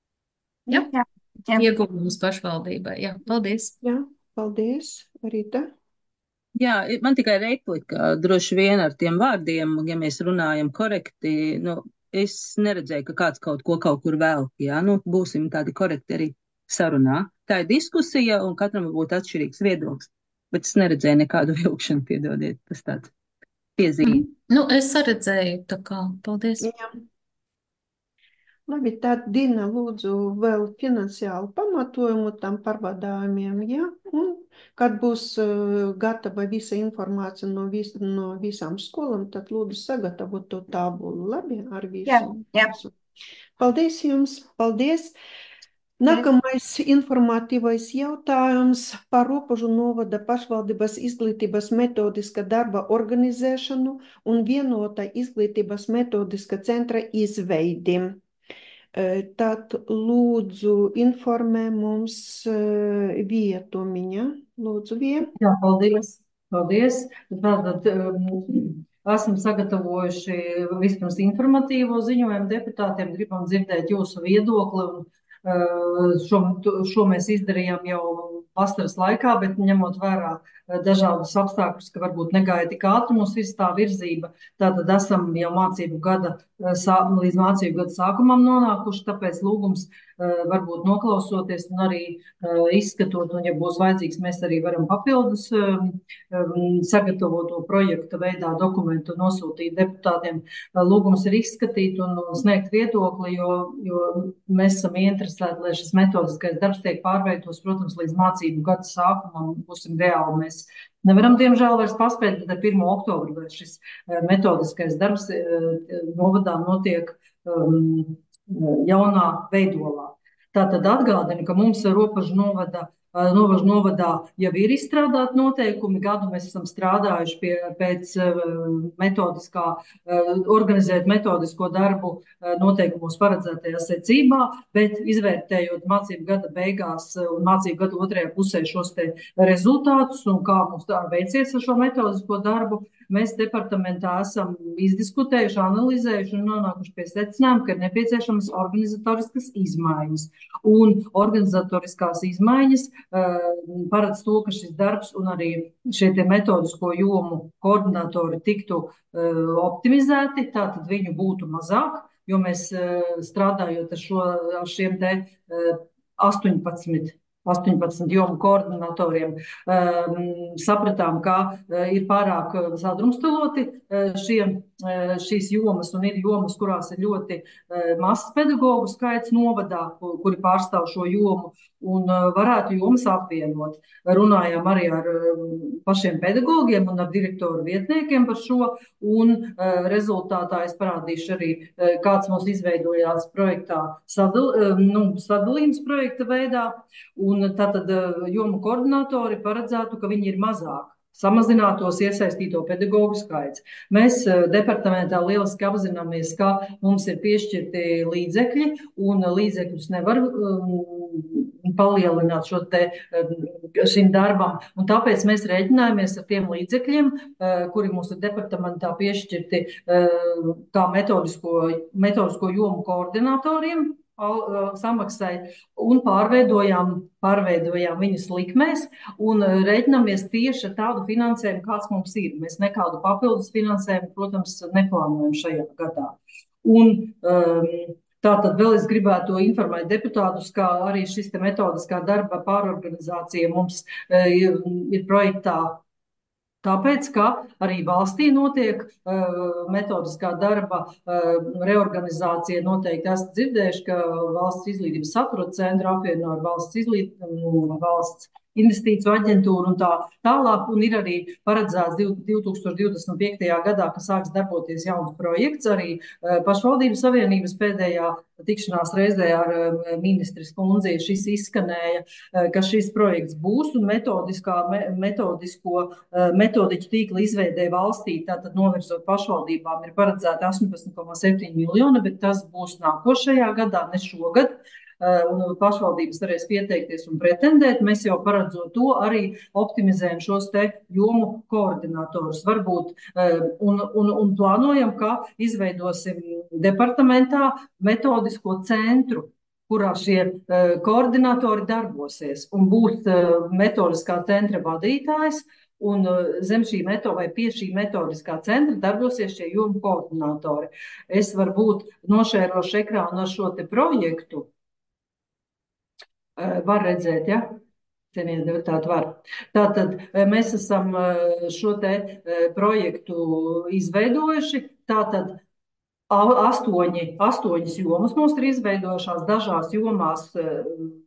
ieguvums pašvaldībai. Jā, paldies. Jā, paldies, Rita. Jā, man tikai replika, droši vien ar tiem vārdiem, ja mēs runājam korekti, es neredzēju, ka kāds kaut kur velk, jā, būsim tādi korekti arī sarunā. Tā ir diskusija, un katram būtu atšķirīgs viedoklis, bet es neredzēju nekādu vilkšanu, piedodiet, tas tāds piezīme. Es redzēju, tā kā, paldies. Jā. Labi, tad Dina lūdzu vēl finansiālu pamatojumu tam pārvadājumiem, jā, un kad būs gatava visa informācija no visām skolām, tad lūdzu sagatavot to tabulu, labi, ar visu. Jā. Paldies jums, paldies. Nākamais informatīvais jautājums par Ropožu novada pašvaldības izglītības metodiska darba organizēšanu un vienota izglītības metodiska centra izveidi. Tad lūdzu informē mums Vietumiņa. Lūdzu, Vie. Jā, paldies. Paldies. Tātad esam sagatavojuši vispirms informatīvo ziņojumu deputātiem, gribam dzirdēt jūsu viedokli un šo mēs izdarījām jau vasaras laikā, bet ņemot vērā dažādus apstākļus, ka varbūt negāja tik ātri mums viss tā virzība, tātad esam jau līdz mācību gada sākumam nonākuši, tāpēc lūgums varbūt noklausoties un arī izskatot, un ja būs vajadzīgs, mēs arī varam papildus sagatavot to projekta veidā dokumentu nosūtīt deputātiem. Lūgums ir izskatīt un sniegt viedokli, jo mēs esam ieinteresēti, lai šis metodiskais darbs tiek pārveidots, protams, līdz mācību gada sākumam būsim reāli. Mēs nevaram, diemžēl, vairs paspēt, bet ar 1. oktobru vai šis metodiskais darbs novadā notiek jaunā veidolā. Tātad atgādinu, ka mums Ropožu novadā jau ir izstrādāti noteikumi, gadu mēs esam strādājuši pēc organizēt metodisko darbu noteikumos paredzētajā secībā, bet izvērtējot mācību gada beigās un mācību gada otrajā pusē šos te rezultātus un kā mums tā veicies ar šo metodisko darbu, mēs departamentā esam izdiskutējuši, analizējuši un nonākuši pie secinājuma, ka ir nepieciešamas organizatoriskas izmaiņas. Un organizatoriskās izmaiņas paredz to, ka šis darbs un arī šie tie metodisko jomu koordinatori tiktu optimizēti, tātad viņu būtu mazāk, jo mēs strādājot ar šiem te 18 jomu koordinatoriem, sapratām, ka ir pārāk sadrumstaloti šīs jomas un ir jomas, kurās ir ļoti mazs pedagogu skaits novadā, kuri pārstāv šo jomu un varētu jomas apvienot. Runājām arī ar pašiem pedagogiem un ar direktoru vietniekiem par šo un rezultātā es parādīšu arī, kāds mums izveidojās projektā sadalījums projekta veidā. Un tātad jomu koordinatori paredzētu, ka viņi ir mazāk. Samazinātos iesaistīto pedagogu skaits. Mēs departamentā lieliski apzināmies, ka mums ir piešķirti līdzekļi un līdzekļus nevar palielināt šim darbam. Un tāpēc mēs rēķinājāmies ar tiem līdzekļiem, kuri mums ir departamentā piešķirti kā metodisko jomu koordinatoriem samaksai un pārveidojām viņus likmēs un reiķinamies tieši ar tādu finansējumu, kāds mums ir. Mēs nekādu papildus finansējumu, protams, neplānojam šajā gadā. Un tātad vēl es gribētu informēt deputātus, ka arī šis te metodiskā darba pārorganizācija mums ir projektā. Tāpēc, ka arī valstī notiek metodiskā darba reorganizācija, noteikti esat dzirdējuši, ka valsts izglītības satura centru apvieno ar valsts investīciju aģentūru un tā tālāk, un ir arī paredzēts 2025. gadā, ka sāks darboties jauns projekts, arī pašvaldības savienības pēdējā tikšanās reizē ar ministres kundzi šis izskanēja, ka šis projekts būs un metodiķu tīkla izveidē valstī, tātad novirzot pašvaldībām, ir paredzēta 18,7 miljoni, bet tas būs nākošajā gadā, ne šogad. Un pašvaldības varēs pieteikties un pretendēt. Mēs jau paredzot to arī optimizējam šos te jomu koordinatorus. Varbūt un plānojam, ka izveidosim departamentā metodisko centru, kurā šie koordinatori darbosies un būs metodiskā centra vadītājs. Un zem šī vai pie šī metodiskā centra darbosies šie jomu koordinatori. Es varbūt nošērošu ekrānu ar šo te projektu. Var redzēt, ja? Cienījamie deputāti, var. Tātad mēs esam šo te projektu izveidojuši. Tātad 8 jomas mums ir izveidojušās.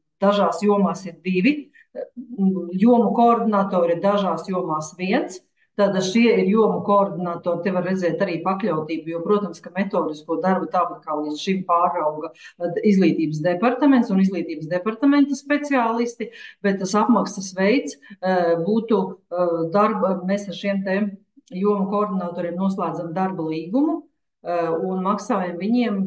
Dažās jomās ir 2. Jomu koordinatori, dažās jomās 1. Tātad šie ir jomu koordinatori, te var redzēt arī pakļautību, jo, protams, ka metodisko darbu tāpat kā līdz šim pārauga izglītības departaments un izglītības departamenta speciālisti, bet tas apmaksas veids būtu darba, mēs ar šiem te jomu koordinatoriem noslēdzam darba līgumu un maksājam viņiem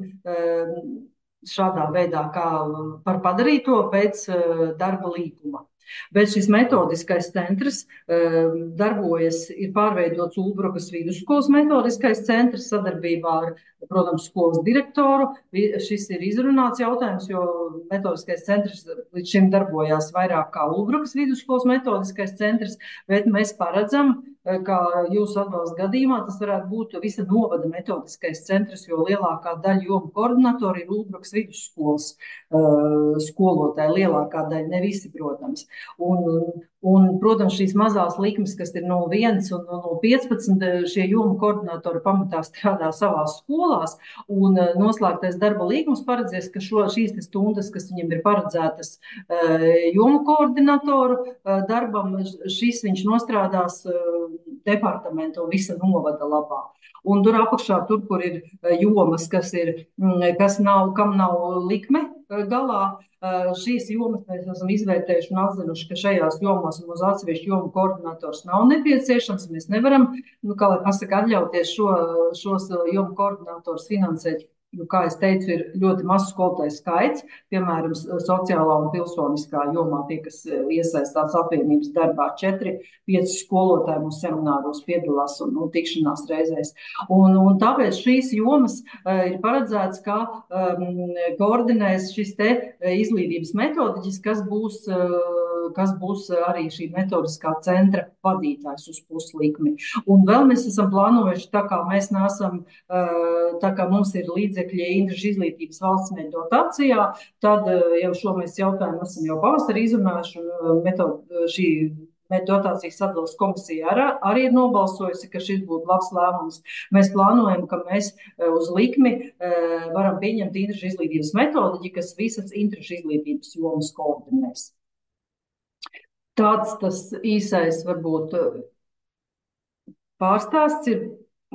šādā veidā kā par padarīto pēc darba līguma. Bet šis metodiskais centrs darbojas, ir pārveidots Ulbrukas vidusskolas metodiskais centrs sadarbībā ar, protams, skolas direktoru. Šis ir izrunāts jautājums, jo metodiskais centrs līdz šim darbojās vairāk kā Ulbrukas vidusskolas metodiskais centrs, bet mēs paredzam, ka jūsu atbalsta gadījumā tas varētu būt visa novada metodiskais centrs, jo lielākā daļa jomu koordinatori ir Ulbrukas vidusskolas skolotāji, lielākā daļa, ne visi, protams. Un, protams, šīs mazās likmes, kas ir no 1 un no 15, šie jomu koordinatori pamatā strādā savās skolās, un noslēgtais darba līgums paredzēs, ka šīs stundas, kas viņam ir paredzētas jomu koordinatoru darbam, šis viņš nostrādās departamenta un visa novada labā. Un tur apakšā, kur ir jomas, kam nav likme galā, šīs jomas mēs esam izvērtējuši un atzinuši, ka šajās jomās mums atsevišķi jomu koordinators nav nepieciešams. Mēs nevaram, kā lai pasaka, atļauties šos jomu koordinatorus finansēt. Kā es teicu, ir ļoti mazs skolotāju skaits, piemēram, sociālā un pilsoniskā jomā tie, kas iesaistās apvienības darbā, 4-5 skolotāji mūsu semināros piedalās un tikšanās reizēs. Un tāpēc šīs jomas ir paredzēts, kā koordinēs šis te izglītības metodiķis, kas būs arī šī metodiskā centra vadītājs uz puslikmi. Un vēl mēs esam plānojuši, tā kā mums ir līdzekļi Interešu izglītības valsts mērķu dotācijā, tad jau šo mēs jautājumu esam jau pavasarī izrunājuši, un šī mērķu dotācijas sadales komisija arī ir nobalsojusi, ka šis būtu labs lēmums. Mēs plānojam, ka mēs uz likmi varam pieņemt interešu izglītības metodiķi, kas visas interešu izglītības jomas koordinēs. Tāds tas īsais varbūt pārstāsts ir.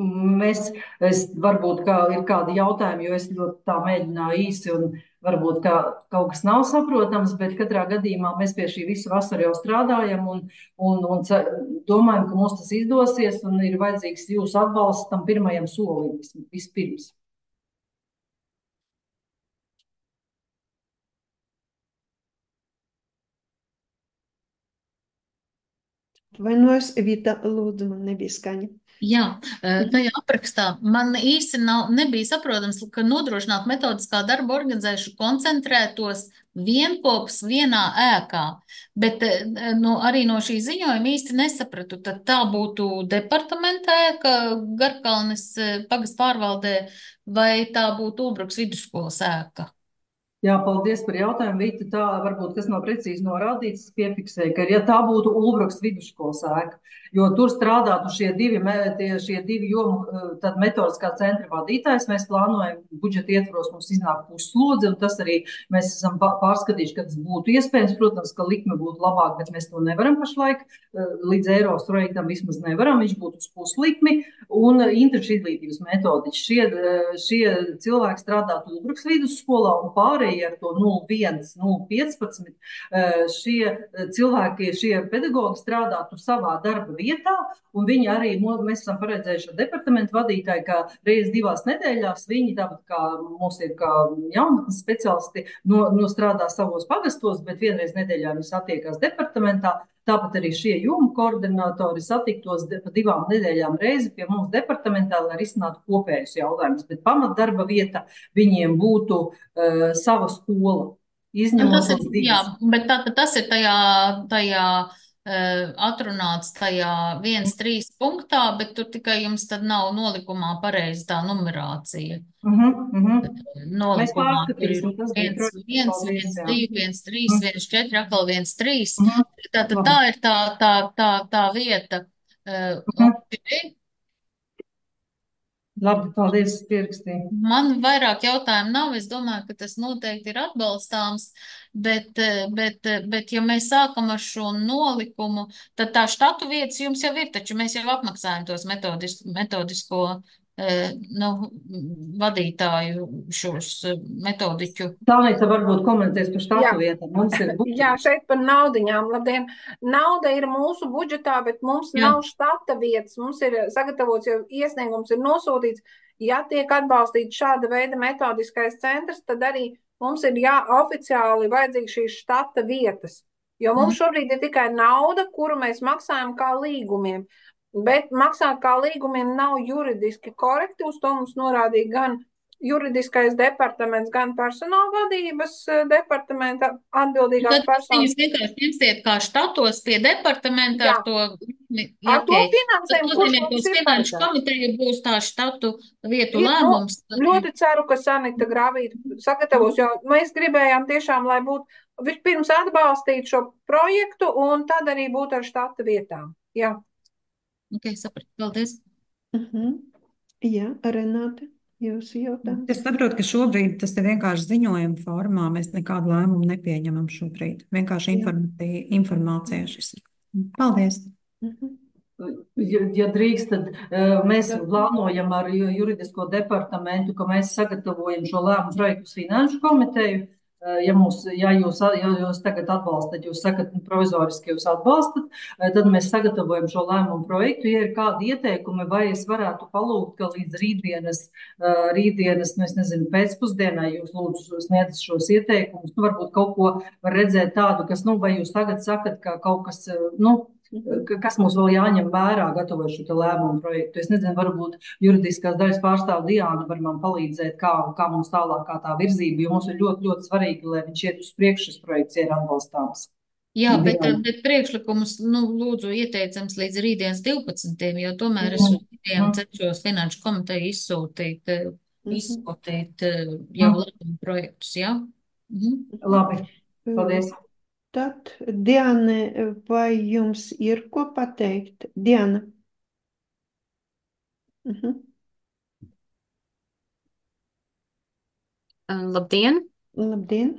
Varbūt ir kādi jautājumi, jo es ļoti tā mēģināju īsi un varbūt kaut kas nav saprotams, bet katrā gadījumā mēs pie šī visu vasaru jau strādājam un domājam, ka mums tas izdosies un ir vajadzīgs jūsu atbalsts tam pirmajam solim vispirms. Atvainojos, Evita, lūdzu, man nebija skaņa. Jā, tajā aprakstā man īsti nebija saprotams, ka nodrošināt metodiskā darba organizēšanu koncentrētos vienopus vienā ēkā, bet arī no šī ziņojuma īsti nesapratu, tad tā būtu departamenta ēka Garkalnes pagasta pārvaldē vai tā būtu Ulbrukas vidusskolas ēka? Jā, paldies par jautājumu, Vita. Tā varbūt, kas nav precīzi norādīts, piefiksēja, ka ja tā būtu Ulbrukas vidusskolas ēka, jo tur strādātu šie divi jomu tad metodiskā centra vadītājs, mēs plānojam budžeta ietvaros mums iznāk pusslodzi, un tas arī mēs esam pārskatījuši, ka tas būtu iespējams. Protams, ka likme būtu labāk, bet mēs to nevaram pašlaik, līdz Eiropas projektam vismaz nevaram, viņš būtu uz puslikmi, un interešu izglītības metodiķi. Šie cilvēki strādātu Ulbrukas vidusskolā un pārējie ar to 0,1, 0,15. Šie cilvēki, šie pedagogi strādātu savā darba vietā, un viņi arī, mēs esam paredzējuši ar departamentu vadītāju, ka reiz 2 nedēļās viņi, tāpat kā mums ir kā jaunatnes speciālisti, strādā savos pagastos, bet vienreiz nedēļā viņi satiekās departamentā. Tāpat arī šie jomu koordinatori satiktos pa 2 nedēļām reizi pie mums departamentā, lai risinātu kopējus jautājumus. Bet pamatdarba vieta viņiem būtu sava skola, izņemot tos 2. Jā, bet tas ir tajā atrunāts tajā 1.3 punktā, bet tur tikai jums tad nav nolikumā pareizi tā numerācija. Mēs pārskatīsim, tas bija 1, 2, 1, 3, 1, 4, atkal 1, 3. Tātad tā ir tā vieta. Labi, paldies, pierakstīju. Man vairāk jautājumu nav. Es domāju, ka tas noteikti ir atbalstāms. bet ja mēs sākam ar šo nolikumu, tad tā štatu vietas jums jau ir, taču mēs jau apmaksājam tos metodisko nu, vadītāju šos metodiķu. Tālīdz varbūt komentēs par štatu vietām. Mums ir Jā, šeit par naudiņām. Labdien! Nauda ir mūsu budžetā, bet mums nav štata vietas. Mums ir sagatavots, jau iesniegums ir nosūtīts. Ja tiek atbalstīts šāda veida metodiskais centrs, tad arī mums ir oficiāli vajadzīgs šīs štata vietas. Jo mums šobrīd ir tikai nauda, kuru mēs maksājam kā līgumiem. Bet maksāt kā līgumiem nav juridiski korekti. Uz to mums norādīja gan juridiskais departaments, gan personāla vadības departamenta atbildīgās personas. Jūs vienkārši ņemsiet kā štatos pie departamenta ar to. Ar to finansējumu, kurš mums ir finanšu komiteja būs tā štatu vietu lēmums. Ļoti ceru, ka Sanita Grāvīta sagatavos, jo mēs gribējām tiešām, lai būtu vispirms atbalstīt šo projektu un tad arī būt ar štata vietām. Jā. Ok, sapratu. Paldies. Jā, Renāte. Es saprotu, ka šobrīd tas ir vienkārši ziņojuma formā. Mēs nekādu lēmumu nepieņemam šobrīd. Vienkārši informācija šis. Paldies! Ja drīkst, tad mēs plānojam ar juridisko departamentu, ka mēs sagatavojam šo lēmumu projektu finanšu komiteju. Ja jūs tagad atbalstat, jūs sakat provizoriski jūs atbalstat, tad mēs sagatavojam šo lēmumu projektu. Ja ir kādi ieteikumi, vai es varētu palūgt, ka līdz rītdienas, nu es nezinu, pēcpusdienai jūs lūdzu sniedzat šos ieteikumus. Nu, varbūt kaut ko var redzēt tādu, kas, nu, vai jūs tagad sakat, ka kaut kas, nu, kas mums vēl jāņem vērā, gatavot šo lēmumu projektu. Es nezinu, varbūt juridiskās daļas pārstāv Diāna var man palīdzēt, kā mums tālāk kā tā virzība, jo mums ir ļoti, ļoti svarīgi, lai viņš iet uz priekšu, šis projekts ir atbalstāms. Jā, bet priekšlikumus, nu, lūdzu, ieteicams līdz rītdienas 12. Jo tomēr es cenšos finanšu komiteju izskatīt jau lēmumu projektus, jā? Labi, paldies. Tad, Diana, vai jums ir ko pateikt? Diana. Labdien! Labdien!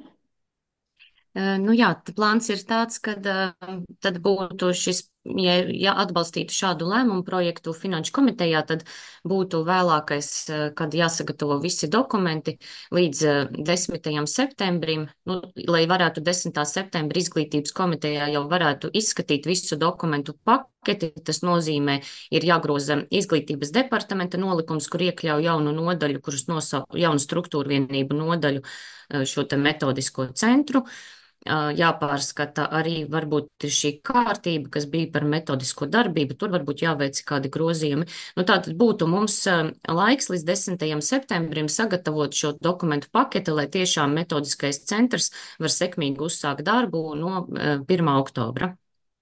Nu jā, plāns ir tāds, ka tad būtu šis, ja atbalstītu šādu lēmumu projektu finanšu komitejā, tad būtu vēlākais, kad jāsagatavo visi dokumenti līdz 10. septembrim, nu, lai varētu 10. septembra izglītības komitejā jau varētu izskatīt visu dokumentu paketi. Tas nozīmē, ir jāgroza izglītības departamenta nolikums, kur iekļauj jaunu nodaļu, kurus nosauc jaunu struktūru vienību nodaļu, šo te metodisko centru. Jāpārskata arī varbūt šī kārtība, kas bija par metodisko darbību, tur varbūt jāveic kādi grozījumi. Nu, tātad būtu mums laiks līdz 10. septembrim sagatavot šo dokumentu paketi, lai tiešām metodiskais centrs var sekmīgi uzsākt darbu no 1. oktobra.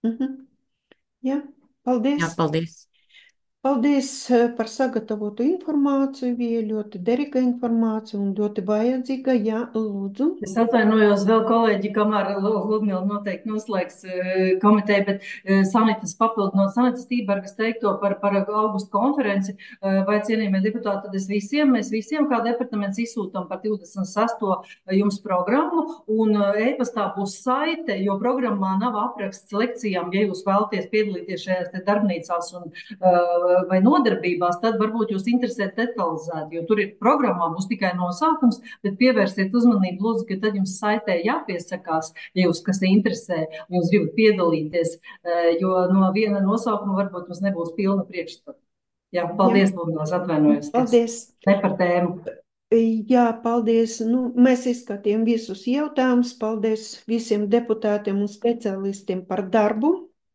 Jā, paldies. Jā, paldies. Paldies par sagatavotu informāciju, bija ļoti derīga informācija un ļoti vajadzīga. Jā, lūdzu. Es atvainojos vēl, kolēģi, kamēr Ludmila noteikti noslēgs komiteju, bet Sanitas papildinot Sanitas Tībergas teikto par augustu konferenci, vai cienījamie deputāti, tad mēs visiem kā departaments izsūtam par 26. jums programmu, un e-pastā būs saite, jo programmā nav apraksts lekcijām, ja jūs vēlaties piedalīties šajās te darbnīcās un vai nodarbībās, tad varbūt jūs interesē detalizēti, jo tur ir programmā, būs tikai nosaukums, bet pievērsiet uzmanību, lūdzu, ka tad jums saitē jāpiesakās, ja jūs kas interesē, jūs gribat piedalīties, jo no viena nosaukuma varbūt mums nebūs pilna priekšstata. Jā, paldies, Lūdzu, atvainojos. Paldies. Ne par tēmu. Jā, paldies. Nu, mēs izskatījām visus jautājumus. Paldies visiem deputātiem un speciālistiem par darbu.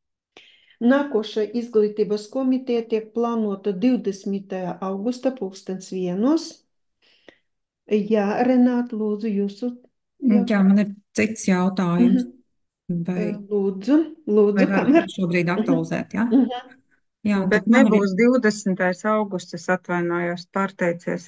Nākošā izglītības komiteja tiek plānota 20. augusta 2001. Jā, Renāta, lūdzu, jūsu. Jā, man ir cits jautājums. Lūdzu. Vai varam šobrīd aktualizēt, jā? Jā, bet nebūs 20. augusts, es atvainojos, pārteicies.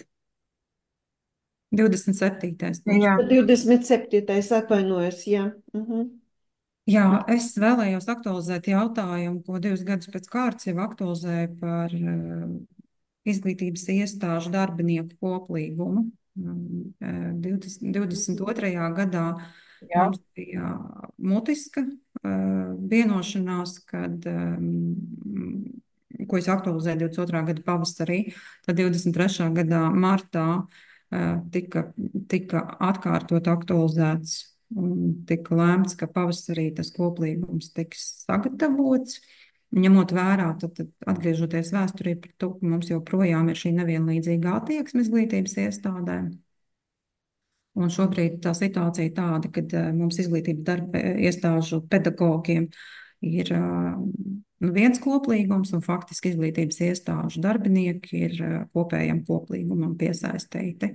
27. Jā. 27. atvainojos, jā. Jā, es vēlējos aktualizēt jautājumu, ko 2 gadus pēc kārtas jau aktualizēju par izglītības iestāžu darbinieku koplīgumu. 22. gadā Mums bija mutiska vienošanās, ko es aktualizēju 22. gada pavasarī, tad 23. gadā martā tika atkārtot aktualizēts un tika lēmts, ka pavasarī tas koplīgums tiks sagatavots. Ņemot vērā, tad atgriežoties vēsturī par to, ka mums joprojām ir šī nevienlīdzīga attieksme izglītības iestādēm. Un šobrīd tā situācija tāda, ka mums izglītības darba iestāžu pedagogiem ir viens koplīgums, un faktiski izglītības iestāžu darbinieki ir kopējam koplīgumam piesaistīti.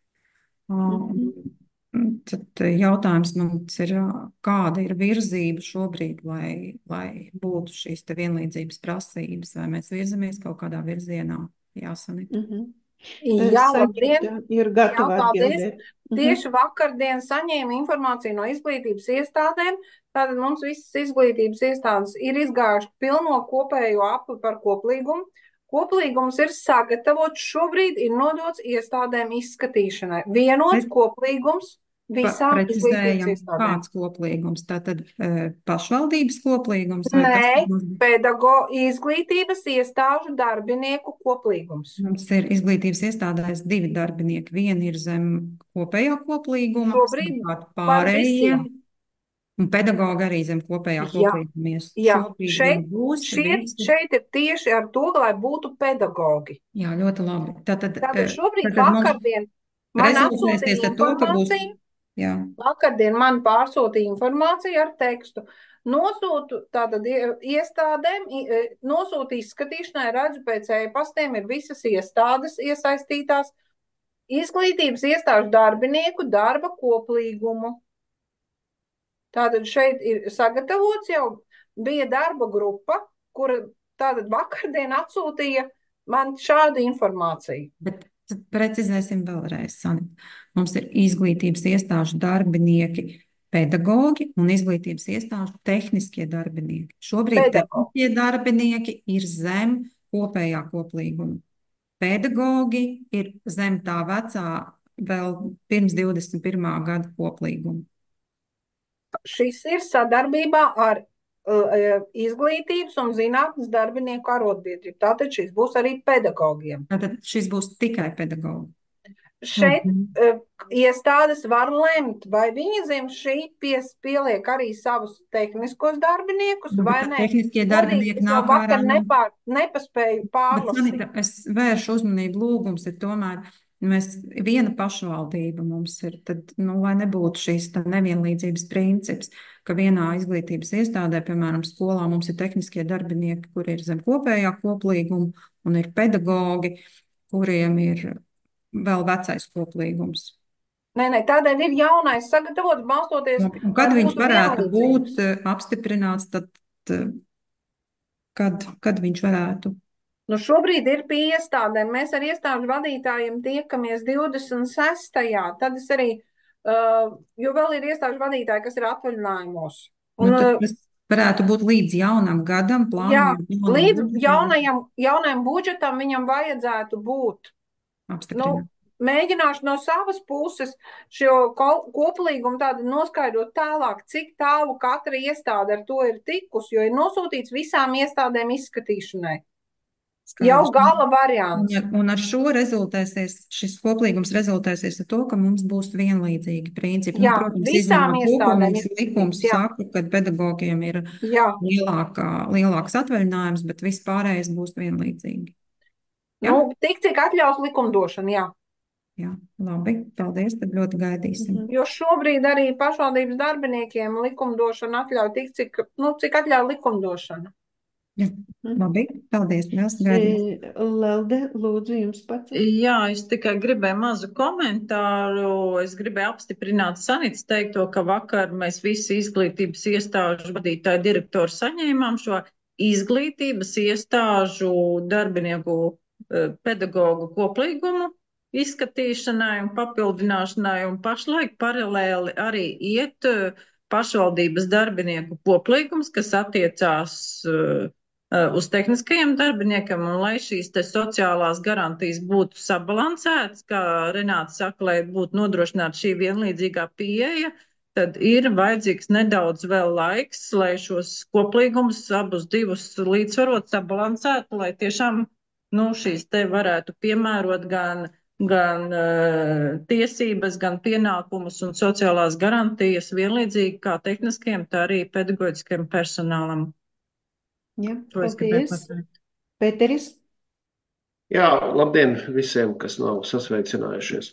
Tad jautājums mums ir, kāda ir virzība šobrīd, lai būtu šīs te vienlīdzības prasības, vai mēs virzamies kaut kādā virzienā, Jāsanita? Jā, labdien! Ir gatava paldies! atbildēt. Tieši vakardien saņēmu informāciju no izglītības iestādēm. Tātad mums visas izglītības iestādes ir izgājuši pilno kopējo apli par koplīgumu. Koplīgums ir sagatavots, šobrīd ir nodots iestādēm izskatīšanai. Vienots koplīgums visām izglītības iestādēm. Kāds koplīgums? Tātad pašvaldības koplīgums? Nē, izglītības iestāžu darbinieku koplīgums. Mums ir izglītības iestādēs 2 darbinieki. Viena ir zem kopējā koplīguma, šobrīd pārējie, un pedagogi arī zem kopējā koplīguma. Jā, šeit ir tieši ar to, lai būtu pedagogi. Jā, ļoti labi. Tātad šobrīd vakardien man atsūtīja informāciju. Vakardien man pārsūtīja informāciju ar tekstu. Nosūtu tātad iestādēm, nosūtu izskatīšanai, redzu pēc e-pastiem ir visas iestādes iesaistītās, izglītības iestāžu darbinieku darba koplīgumu. Tātad šeit ir sagatavots jau, bija darba grupa, kura tātad vakardien atsūtīja man šādu informāciju. Bet precizēsim vēlreiz, Sanita. Mums ir izglītības iestāžu darbinieki, pedagogi un izglītības iestāžu tehniskie darbinieki. Šobrīd tehniskie darbinieki ir zem kopējā koplīguma. Pedagogi ir zem tā vecā vēl pirms 21. gada koplīguma. Šis ir sadarbībā ar izglītības un zinātnes darbinieku arotbiedrību. Tātad šis būs arī pedagogiem. Tātad šis būs tikai pedagogi. Šeit iestādes var lemt, vai viņi zem šī pieliek arī savus tehniskos darbiniekus, vai ne. Tehniskie darbinieki nāk ārā. Nepaspēju pārlasīt. Es vēršu uzmanību, lūgums ir tomēr, mēs viena pašvaldība mums ir, tad, lai nebūtu šīs nevienlīdzības princips, ka vienā izglītības iestādē, piemēram, skolā mums ir tehniskie darbinieki, kuri ir zem kopējā koplīguma, un ir pedagogi, kuriem ir vēl vecais koplīgums. Nē, tādēļ ir jaunais sagatavots, balstoties. Un kad viņš varētu būt apstiprināts, tad kad viņš varētu? Nu, šobrīd ir pie iestādēm. Mēs ar iestāžu vadītājiem tiekamies 26. Tad es arī, jo vēl ir iestāžu vadītāji, kas ir atvaļinājumos. Tas varētu būt līdz jaunam gadam plānojam. Jā, līdz jaunajam budžetam viņam vajadzētu būt. Mēģināšu no savas puses šo koplīgumu tādu noskaidrot tālāk, cik tālu katra iestāde ar to ir tikusi, jo ir nosūtīts visām iestādēm izskatīšanai. Jau gala variants. Un ar šo šis koplīgums rezultēsies ar to, ka mums būs vienlīdzīgi principi. Jā, visām iestādēm likums saka, ka pedagogiem ir lielāks atvaļinājums, bet viss pārējais būs vienlīdzīgi. Tik cik atļaus likumdošana, jā. Jā, labi, paldies, tad ļoti gaidīsim. Jo šobrīd arī pašvaldības darbiniekiem likumdošana atļauj tik cik atļauj likumdošana. Jā, labi, paldies, mēs gaidīsim. Lelde, lūdzu, jums pats. Jā, es tikai gribēju mazu komentāru. Es gribēju apstiprināt Sanitas teikto, ka vakar mēs visi izglītības iestāžu vadītāju direktoru saņēmām šo izglītības iestāžu darbinieku pedagogu koplīgumu izskatīšanai un papildināšanai, un pašlaik paralēli arī iet pašvaldības darbinieku koplīgums, kas attiecās uz tehniskajiem darbiniekiem, un lai šīs te sociālās garantijas būtu sabalansētas, kā Renāta saka, lai būtu nodrošināta šī vienlīdzīgā pieeja, tad ir vajadzīgs nedaudz vēl laiks, lai šos koplīgumus abus divus līdzsvarot, sabalansētu, lai tiešām šīs te varētu piemērot gan tiesības, gan pienākumus un sociālās garantijas vienlīdzīgi kā tehniskiem, tā arī pedagoģiskiem personālam. Jā, paldies. Pēteris? Jā, labdien visiem, kas nav sasveicinājušies.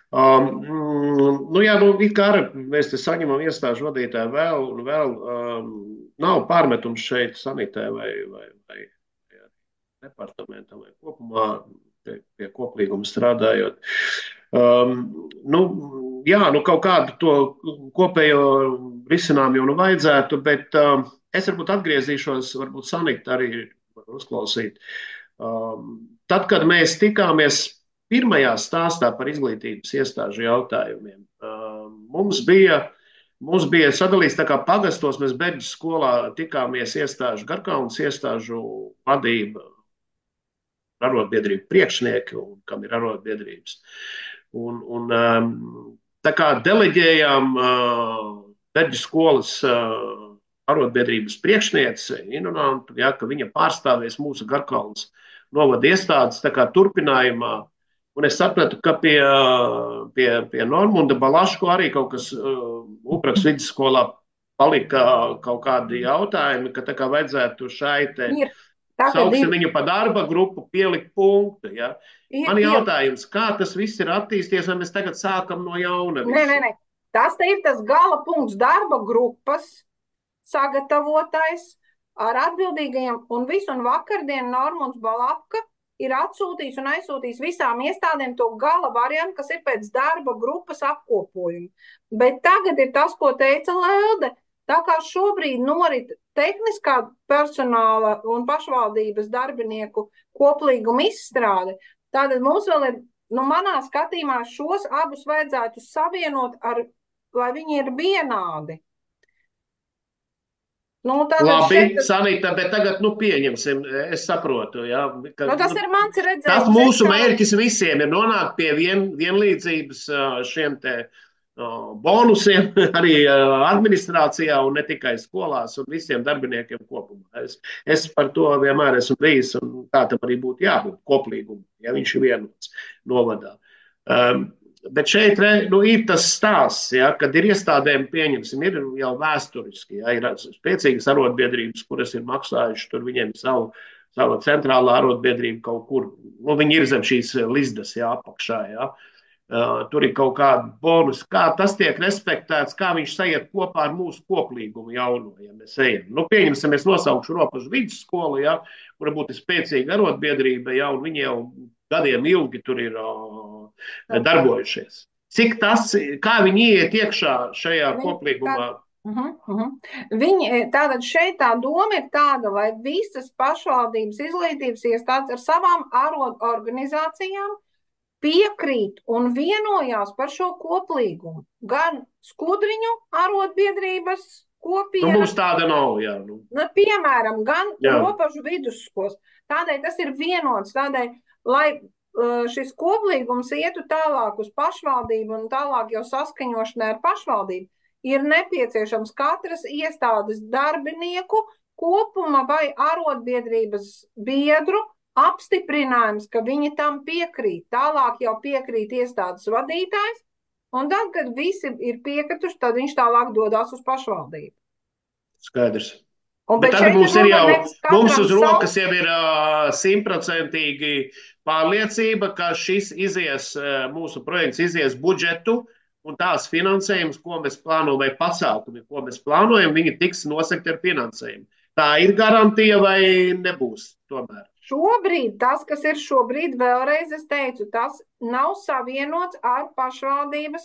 It kā arī mēs te saņemam iestāžu vadītāju vēl nav pārmetums šeit sanitē vai departamentam vai kopumā pie koplīguma strādājot. Kaut kādu to kopējo risinājumu jau vajadzētu, bet es varbūt atgriezīšos, varbūt Sanita arī uzklausīt. Tad, kad mēs tikāmies pirmajā stāstā par izglītības iestāžu jautājumiem, mums bija sadalīts tā kā pagastos, mēs Berģes skolā tikāmies iestāžu, Garkalnas iestāžu vadība, arotbiedrību priekšnieki un kam ir arotbiedrības. Tā kā deleģējām Berģes skolas arotbiedrības priekšniece Inunantu, ka viņa pārstāvēs mūsu Garkalnas novada iestādes tā kā turpinājumā. Un es sapratu, ka pie Normunda Balaško arī kaut kas Upraks vidusskolā palika kaut kādi jautājumi, ka tā kā vajadzētu šai te sauksim viņu pa darba grupu, pielikt punktu. Ja? Man jautājums, kā tas viss ir attīstījies, vai mēs tagad sākam no jauna? Nē. Tas te ir tas gala punkts darba grupas sagatavotais ar atbildīgajiem un vakardien Normunds Balapka ir atsūtījis un aizsūtījis visām iestādēm to gala variantu, kas ir pēc darba grupas apkopojuma. Bet tagad ir tas, ko teica Lelde. Tā kā šobrīd norit tehniskā personāla un pašvaldības darbinieku koplīguma izstrāde, tātad mums vēl ir, manā skatījumā šos abus vajadzētu savienot lai viņi ir vienādi. Labi, Sanita, bet tagad pieņemsim, es saprotu. Ja, tas ir mans redzējums. Tas mūsu mērķis visiem ir nonākt pie vienlīdzības šiem te bonusiem arī administrācijā un ne tikai skolās un visiem darbiniekiem kopumā. Es par to vienmēr esmu bijis un tā tam arī būtu jābūt koplīgumam, ja viņš ir vienots novadā. Bet šeit ir tas stāsts, ja, kad ir iestādēm pieņemsim, ir jau vēsturiski, ja, ir spēcīgas arotbiedrības, kuras ir maksājuši, tur viņiem sava centrālā arotbiedrība kaut kur, viņi ir zem šīs lizdas, ja, apakšā, ja. Tur ir kaut kāda bonus, kā tas tiek respektēts, kā viņš sajiet kopā ar mūsu koplīgumu jauno, ja mēs ejam. Pieņemsim, es nosaukšu Ropažu vidusskolu, ja, kura būtu spēcīga arotbiedrība, ja, un viņi jau gadiem ilgi tur ir darbojušies. Kā viņi iet iekšā šajā koplīgumā? Tātad šeit tā doma ir tāda, lai visas pašvaldības izglītības iestādes ar savām arotorganizācijām piekrīt un vienojās par šo koplīgumu. Gan Skudriņu arotbiedrības kopiena. Mums tāda nav, jā. Piemēram, gan Ropažu vidusskolas. Tādēļ tas ir vienots, tādēļ, lai šis koplīgums ietu tālāk uz pašvaldību un tālāk jau saskaņošanai ar pašvaldību, ir nepieciešams katras iestādes darbinieku kopuma vai arotbiedrības biedru apstiprinājums, ka viņi tam piekrīt. Tālāk jau piekrīt iestādes vadītājs, un tad, kad visi ir piekrituši, tad viņš tālāk dodās uz pašvaldību. Skaidrs. Bet tad mums uz rokas jau ir 100% pārliecība, ka šis mūsu projekts izies budžetu, un tās finansējums, ko mēs plānojam, vai pasākumi, ko mēs plānojam, viņi tiks nosegti ar finansējumu. Tā ir garantija vai nebūs tomēr? Šobrīd, tas, kas ir šobrīd, vēlreiz es teicu, tas nav savienots ar pašvaldības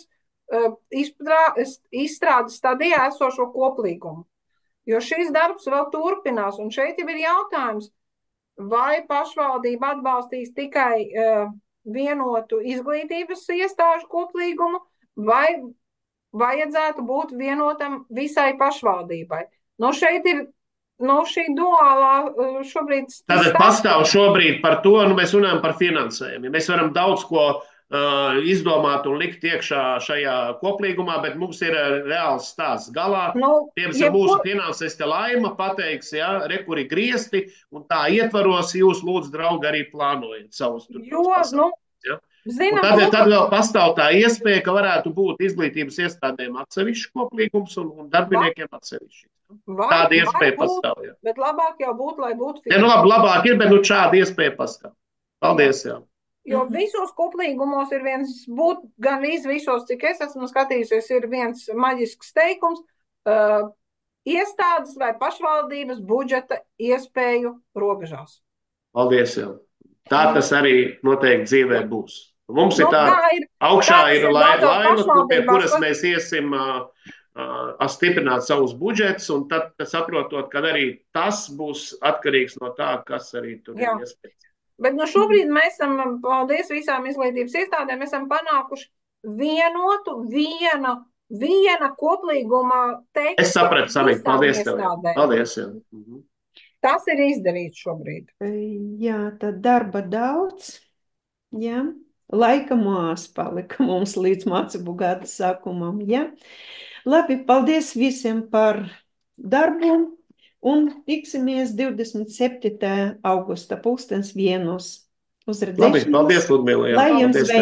izstrādes stadijā esošo koplīgumu. Jo šis darbs vēl turpinās, un šeit jau ir jautājums, vai pašvaldība atbalstīs tikai vienotu izglītības iestāžu koplīgumu, vai vajadzētu būt vienotam visai pašvaldībai. Šeit ir šī duālā šobrīd... Tātad pastāv šobrīd par to, mēs runājam par finansējumu. Mēs varam daudz ko izdomāt un likt iekšā šajā koplīgumā, bet mums ir reāls stāsts galā. Nu, Piemēram, mūsu finansiste Laima pateiks, ja, re, kur ir griesti, un tā ietvaros jūs, lūdzu, draugi, arī plānojat savus tur tos pasākumus. Ja? Tad vēl pastāv tā iespēja, ka varētu būt izglītības iestādēm atsevišķs koplīgums un darbiniekiem atsevišķi. Tāda iespēja pastāv. Ja. Bet labāk jau būtu, lai būtu Ja, nu, labāk ir, bet nu, šāda iespēja pastāv. Paldies, jā. Jo visos koplīgumos ir viens, gan visos, cik es esmu skatījusies, ir viens maģisks teikums, iestādes vai pašvaldības budžeta iespēju robežās. Paldies, jā. Tā tas arī noteikti dzīvē būs. Mums ir tā, augšā ir laima, pie kuras mēs iesim stiprināt savus budžetus, un tad saprotot, ka arī tas būs atkarīgs no tā, kas arī tur ir iespējams. Bet nu šobrīd mēs esam, paldies visām izglītības iestādēm, mēs esam panākuši vienotu, viena koplīguma tekstu. Es sapratu, Sanīt, paldies tev. Paldies, jā. Tas ir izdarīts šobrīd. Jā, tad darba daudz, jā. Laika mās palika mums līdz mācību gada sākumam, jā. Labi, paldies visiem par darbu. Un tiksimies 27. augusta 12:00. Uz redzēšanos. Labi, paldies, Ludmila. Lai jums